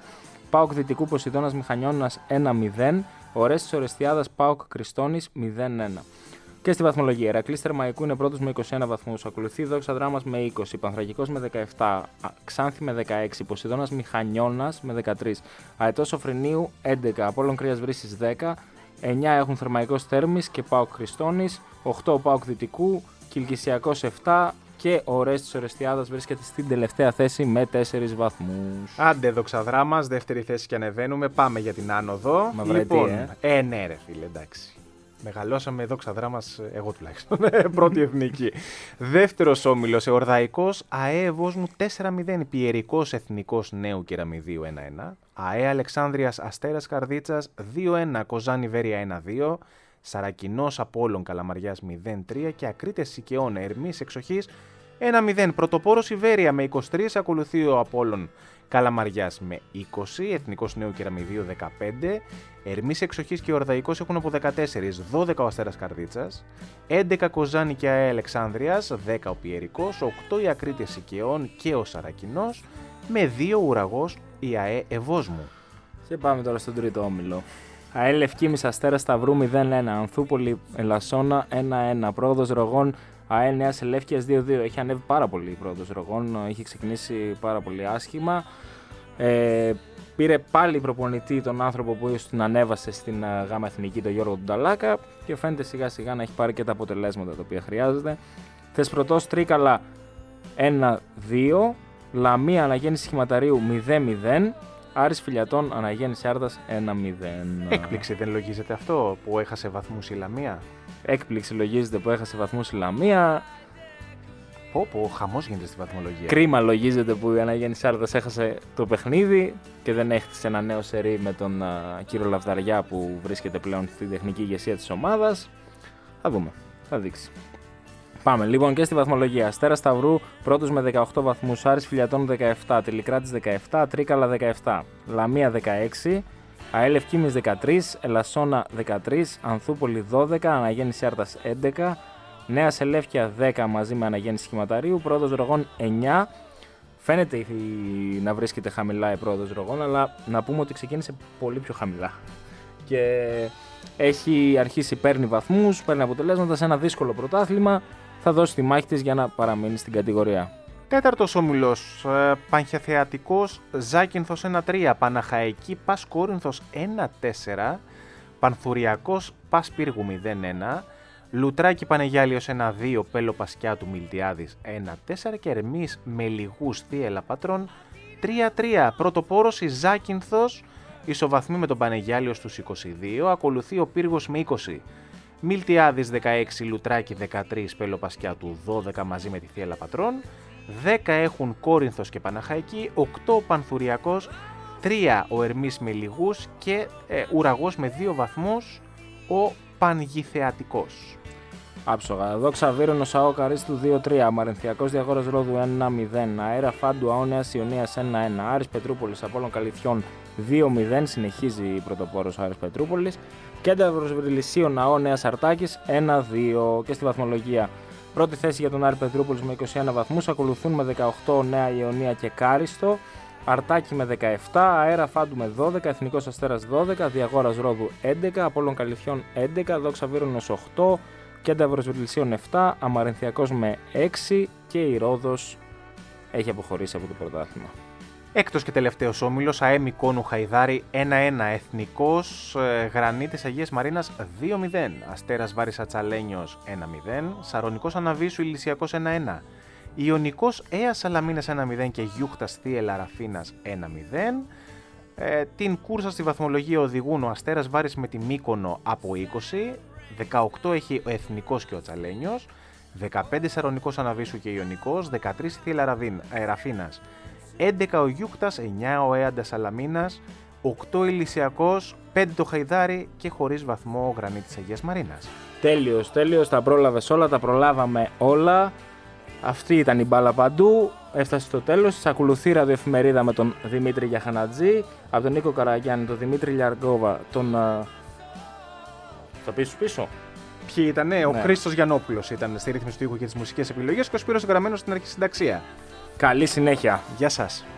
ΠΑΟΚ Δυτικού Ποσειδώνας Μηχανιώνας ένα μηδέν. Ορέστης Ορεστιάδας ΠΑΟΚ Κριστώνης μηδέν ένα. Και στη βαθμολογία, Ηρακλής Θερμαϊκού είναι πρώτος με είκοσι ένα βαθμούς. Ακολουθεί Δόξα Δράμας με είκοσι, Πανθρακικός με δεκαεπτά, Ξάνθη με δεκαέξι, Ποσειδώνας Μηχανιώνας με δεκατρία, Αετός Σοφρενίου έντεκα, Απόλλων Κρίας Βρύσσης δέκα, εννιά έχουν Θερμαϊκός Θέρμης και ΠΑΟΚ Χριστώνης, οκτώ ΠΑΟΚ Δυτικού, Κιλκυσιακός επτά και ο Ορέστης Ορεστιάδας βρίσκεται στην τελευταία θέση με τέσσερις βαθμούς. Άντε Δόξα Δράμας, δεύτερη θέση και ανεβαίνουμε. Πάμε για την άνοδο. Μαυρετή, λοιπόν, ε. ε, ναι, ρε φίλε, εντάξει. Μεγαλώσαμε Δόξα Δράμας, εγώ τουλάχιστον. Πρώτη εθνική. Δεύτερος όμιλος, Εορδαϊκός ΑΕ Ευόσμου τέσσερα μηδέν. Πιερικός Εθνικός Νέου Κεραμιδίου ένα ένα. ΑΕ Αλεξάνδρειας Αστέρας Καρδίτσας δύο ένα. Κοζάνη Βέρεια ένα δύο. Σαρακινός Απόλλων Καλαμαριάς μηδέν τρία. Και Ακρίτες Σικαιών Ερμής Εξοχής ένα μηδέν. Πρωτοπόρος Ιβέρεια με είκοσι τρία. Ακολουθεί ο Απόλλων Καλαμαριάς με είκοσι. Εθνικός Νέου Κεραμιδίου δεκαπέντε. Ερμής Εξοχής και ο Ορδαϊκός έχουν από δεκατέσσερα, δώδεκα ο Αστέρας Καρδίτσας, έντεκα Κοζάνη και ΑΕ Αλεξάνδρειας, δέκα ο Πιερικός, οκτώ οι Ακρίτες Σικαιών και ο Σαρακινός, με δύο ουραγός η ΑΕ Ευόσμου. Και πάμε τώρα στον τρίτο όμιλο. ΑΕ Λευκήμης Αστέρας Σταυρού μηδέν ένα, Ανθούπολη Ελασσόνα ένα ένα, Πρόοδος Ρογών ΑΕ Νέας Ελεύκειας δύο δύο. Έχει ανέβει πάρα πολύ η Πρόοδος Ρογών, έχει ξεκινήσει πάρα πολύ άσχημα. Ε, Πήρε πάλι προπονητή τον άνθρωπο που την ανέβασε στην ΓΑΜΑ Εθνική, τον Γιώργο Νταλάκα, και φαίνεται σιγά σιγά να έχει πάρει και τα αποτελέσματα τα οποία χρειάζεται. Θεσπρωτός Τρίκαλα ένα δύο, Λαμία Αναγέννηση Σχηματαρίου μηδέν μηδέν, Άρης Φιλιατών Αναγέννηση Άρδας ένα μηδέν. Έκπληξη δεν λογίζεται αυτό που έχασε βαθμούς η Λαμία? Έκπληξη λογίζεται που έχασε βαθμούς η Λαμία. Πω πω, χαμός γίνεται στη βαθμολογία. Κρίμα λογίζεται που η Αναγέννηση Άρδας έχασε το παιχνίδι και δεν έχτισε ένα νέο σερί με τον uh, κύριο Λαβδαριά που βρίσκεται πλέον στη τεχνική ηγεσία της ομάδας. Θα δούμε, θα δείξει. Πάμε λοιπόν και στη βαθμολογία. Αστέρα Σταυρού πρώτος με δεκαοκτώ βαθμούς, Άρης Φιλιατών δεκαεπτά, Τελικράτης δεκαεπτά, Τρίκαλα δεκαεπτά, Λαμία δεκαέξι, ΑΕ Λευκήμης δεκατρία, Ελασσόνα δεκατρία, Ανθούπολη δώδεκα, Αναγέννηση Άρδας έντεκα, Νέα Σελεύκια δέκα μαζί με Αναγέννηση Σχηματαρίου, Πρόοδος Ρογών εννιά. Φαίνεται να βρίσκεται χαμηλά η Πρόοδος Ρογών, αλλά να πούμε ότι ξεκίνησε πολύ πιο χαμηλά. Και έχει αρχίσει, παίρνει βαθμούς, παίρνει αποτελέσματα σε ένα δύσκολο πρωτάθλημα. Θα δώσει τη μάχη της για να παραμείνει στην κατηγορία. Τέταρτος όμιλος, ε, Πανχιαθεατικός Ζάκυνθος ένα τρία, Παναχαϊκή Πας Κόρινθος ένα τέσσερα, Πανθουριακός Πας Πύργου μηδέν ένα, Λουτράκι Πανεγιάλιος ένα δύο, Πέλο Πασκιάτου Μιλτιάδης ένα τέσσερα και Ερμής Μελιγούς Θίελα Πατρών τρία τρία. Πρωτοπόρος η Ζάκυνθος ισοβαθμεί με τον Πανεγιάλιο στους είκοσι δύο, ακολουθεί ο Πύργος με είκοσι. Μιλτιάδης δεκαέξι, Λουτράκι δεκατρία, Πέλο Πασκιάτου δώδεκα μαζί με τη Θίελα Πατρών, δέκα έχουν Κόρινθος και Παναχαϊκή, οκτώ Πανθουριακός, τρία ο Ερμής Μελιγούς και ε, ουραγός με δύο βαθμούς ο Πανγιθεατικός. Άψογα. Δόξα Βύρονος ΑΟ Καρίστου δύο τρία, Μαρινθιακός Διαγόρας Ρόδου ένα μηδέν, Αέρα Φάντου ΑΟ Νέας Ιωνίας ένα ένα, Άρης Πετρούπολης Απόλλων Καλυθιών δύο μηδέν, συνεχίζει η πρωτοπόρος Άρης Πετρούπολης, Κένταβρος Βρυλισσίων ΑΟ Νέας Αρτάκης ένα δύο. Και στη βαθμολογία, πρώτη θέση για τον Άρη Πετρούπολης με είκοσι ένα βαθμούς, ακολουθούν με δεκαοκτώ Νέα Ιωνία και Κάριστο, Αρτάκη με δεκαεπτά, Αέρα Φάντου με δώδεκα, Εθνικός Αστέρας δώδεκα, Διαγόρας Ρόδου έντεκα, Απόλλων Καλυθιών έντεκα, Δόξα Βύρονος οκτώ, Κένταβρος Βρυλισσίων επτά, Αμαρινθιακός με έξι και η Ρόδος έχει αποχωρήσει από το πρωτάθλημα. Έκτος και τελευταίος όμιλος, ΑΕ Μικόνου Χαϊδάρη ένα ένα, Εθνικός ε, Γρανίτης Αγίας Μαρίνας δύο μηδέν, Αστέρας Βάρης Ατσαλένιος ένα μηδέν, Σαρονικός Αναβίσου Ηλυσιακός ένα ένα, Ιωνικός Αία Σαλαμίνας ένα μηδέν και Γιούχτας Θίελα Ραφίνας ένα μηδέν. Ε, την κούρσα στη βαθμολογία οδηγούν ο Αστέρας Βάρης με τη Μύκονο από είκοσι, δεκαοκτώ έχει ο Εθνικός και ο Τσαλένιος, δεκαπέντε Σαρονικός Αναβίσου και Ιωνικός, δεκατρία Θίελα Ραφίνας, έντεκα ο Γιούκτας, εννιά ο Έαντα Σαλαμίνας, οκτώ Ηλυσιακός, πέντε το Χαϊδάρι και χωρίς βαθμό ο Γρανίτης Αγίας Μαρίνας. Τέλειος, τέλειος, τα πρόλαβες όλα, τα προλάβαμε όλα. Αυτή ήταν η μπάλα παντού. Έφτασε στο τέλος. Σας ακολουθεί η ραδιοεφημερίδα με τον Δημήτρη Γιαχανατζή, από τον Νίκο Καραγιάννη, τον Δημήτρη Λιαργκόβα, τον. Θα πεις πίσω. Ποιοι ήταν, ναι. Ο Ναι. Χρήστος Γιαννόπουλος ήταν στη ρύθμιση του ήχου και τις μουσικές επιλογές και ο Σπύρος Γραμμένος στην αρχή συνταξία. Καλή συνέχεια. Γεια σας.